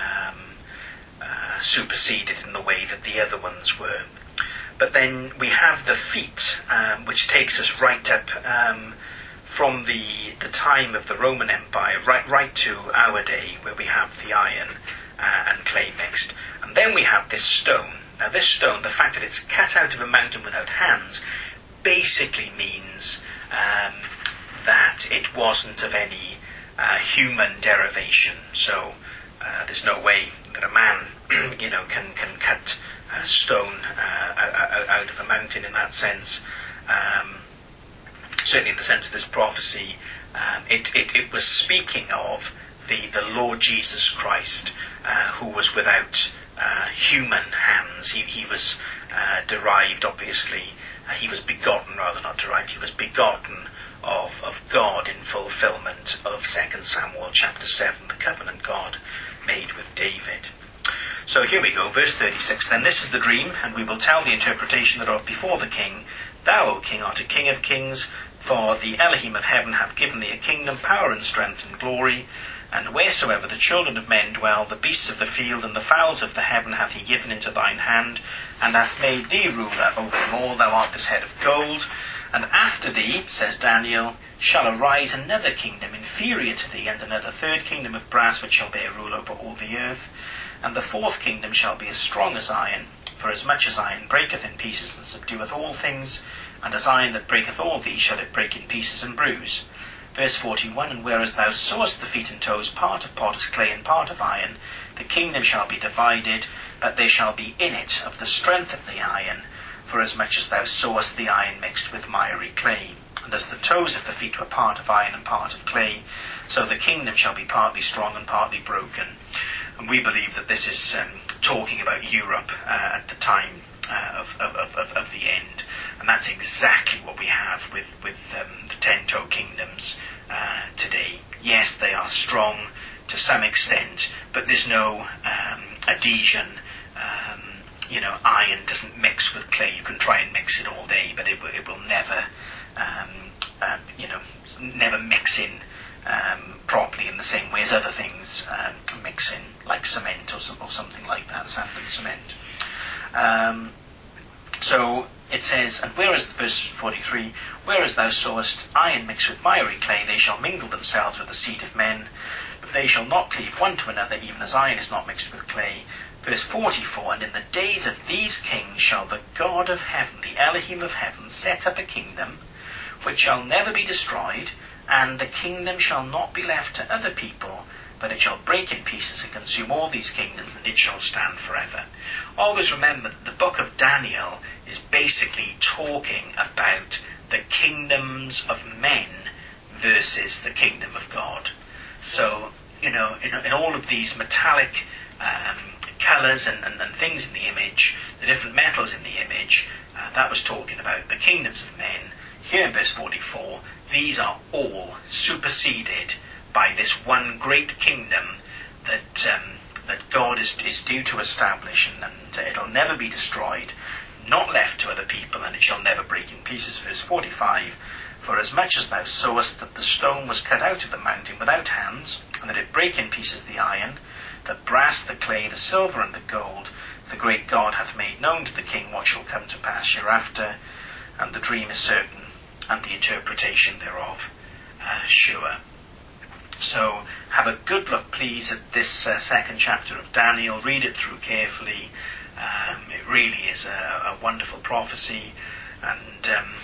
[SPEAKER 2] superseded in the way that the other ones were. But then we have the feet, which takes us right up from the time of the Roman Empire right to our day, where we have the iron and clay mixed. And then we have this stone. Now this stone, the fact that it's cut out of a mountain without hands, basically means that it wasn't of any human derivation. So there's no way that a man, can cut a stone out of a mountain in that sense. Certainly in the sense of this prophecy, it was speaking of the Lord Jesus Christ, who was without human hands. He was derived, obviously. He was begotten, rather, not derived. He was begotten of God in fulfillment of 2 Samuel chapter 7, the covenant God made with David. So here we go, verse 36. Then this is the dream, and we will tell the interpretation thereof before the king. Thou, O king, art a king of kings, for the Elohim of heaven hath given thee a kingdom, power, and strength, and glory. And wheresoever the children of men dwell, the beasts of the field and the fowls of the heaven hath he given into thine hand, and hath made thee ruler over them all. Thou art this head of gold. And after thee, says Daniel, shall arise another kingdom inferior to thee, and another third kingdom of brass, which shall bear rule over all the earth. And the fourth kingdom shall be as strong as iron, for as much as iron breaketh in pieces and subdueth all things, and as iron that breaketh all these shall it break in pieces and bruise. Verse 41, and whereas thou sawest the feet and toes, part of potter's clay and part of iron, the kingdom shall be divided, but there shall be in it of the strength of the iron, for as much as thou sawest the iron mixed with miry clay. And as the toes of the feet were part of iron and part of clay, so the kingdom shall be partly strong and partly broken. And we believe that this is talking about Europe at the time of the end. And that's exactly what we have with the 10 toe kingdoms today. Yes, they are strong to some extent, but there's no adhesion. Iron doesn't mix with clay. You can try and mix it all day, but it will never, never mix in properly in the same way as other things mix in, like cement or something like that, sand and cement. So it says, and whereas, verse 43, whereas thou sawest iron mixed with miry clay, they shall mingle themselves with the seed of men, but they shall not cleave one to another, even as iron is not mixed with clay. Verse 44, and in the days of these kings shall the God of heaven, the Elohim of heaven, set up a kingdom which shall never be destroyed, and the kingdom shall not be left to other people, but it shall break in pieces and consume all these kingdoms, and it shall stand forever. Always remember that the book of Daniel is basically talking about the kingdoms of men versus the kingdom of God. So, in all of these metallic colours and things in the image, the different metals in the image, that was talking about the kingdoms of men. Here in verse 44, these are all superseded by this one great kingdom that God is due to establish, and it'll never be destroyed, not left to other people, and it shall never break in pieces. Verse 45, for as much as thou sawest that the stone was cut out of the mountain without hands, and that it brake in pieces the iron, the brass, the clay, the silver, and the gold, the great God hath made known to the king what shall come to pass hereafter, and the dream is certain, and the interpretation thereof sure. So have a good look, please, at this second chapter of Daniel. Read it through carefully. It really is a wonderful prophecy, and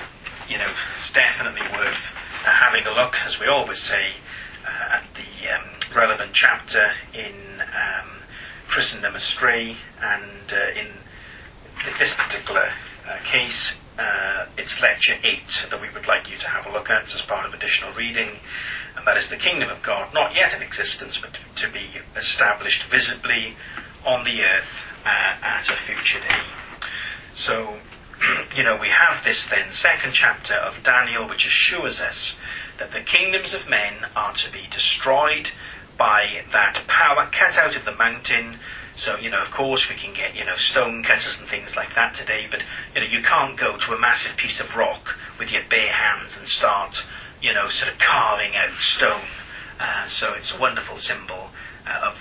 [SPEAKER 2] it's definitely worth having a look, as we always say, at the relevant chapter in Christendom Astray, and in this particular case, it's lecture 8 that we would like you to have a look at as part of additional reading, and that is the kingdom of God, not yet in existence, but to be established visibly on the earth at a future day. So, we have this then second chapter of Daniel, which assures us that the kingdoms of men are to be destroyed by that power cut out of the mountain. So, of course we can get, stone cutters and things like that today, but, you can't go to a massive piece of rock with your bare hands and start, sort of carving out stone. So it's a wonderful symbol of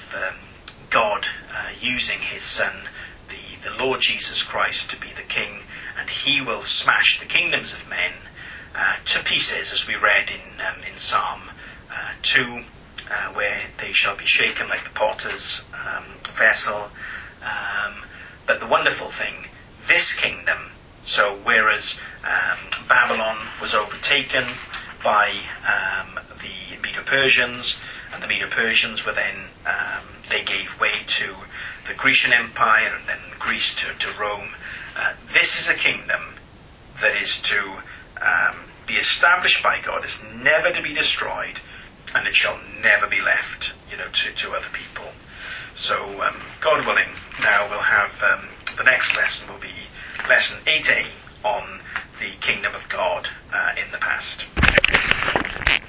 [SPEAKER 2] God using his Son, the Lord Jesus Christ, to be the King, and he will smash the kingdoms of men to pieces, as we read in Psalm 2, where they shall be shaken like the potter's vessel. But the wonderful thing, this kingdom, so whereas Babylon was overtaken by the Medo-Persians, and the Medo-Persians were then, they gave way to the Grecian Empire, and then Greece to Rome. This is a kingdom that is to be established by God, is never to be destroyed, and it shall never be left, to other people. So, God willing, now we'll have the next lesson will be lesson 8a on the kingdom of God in the past.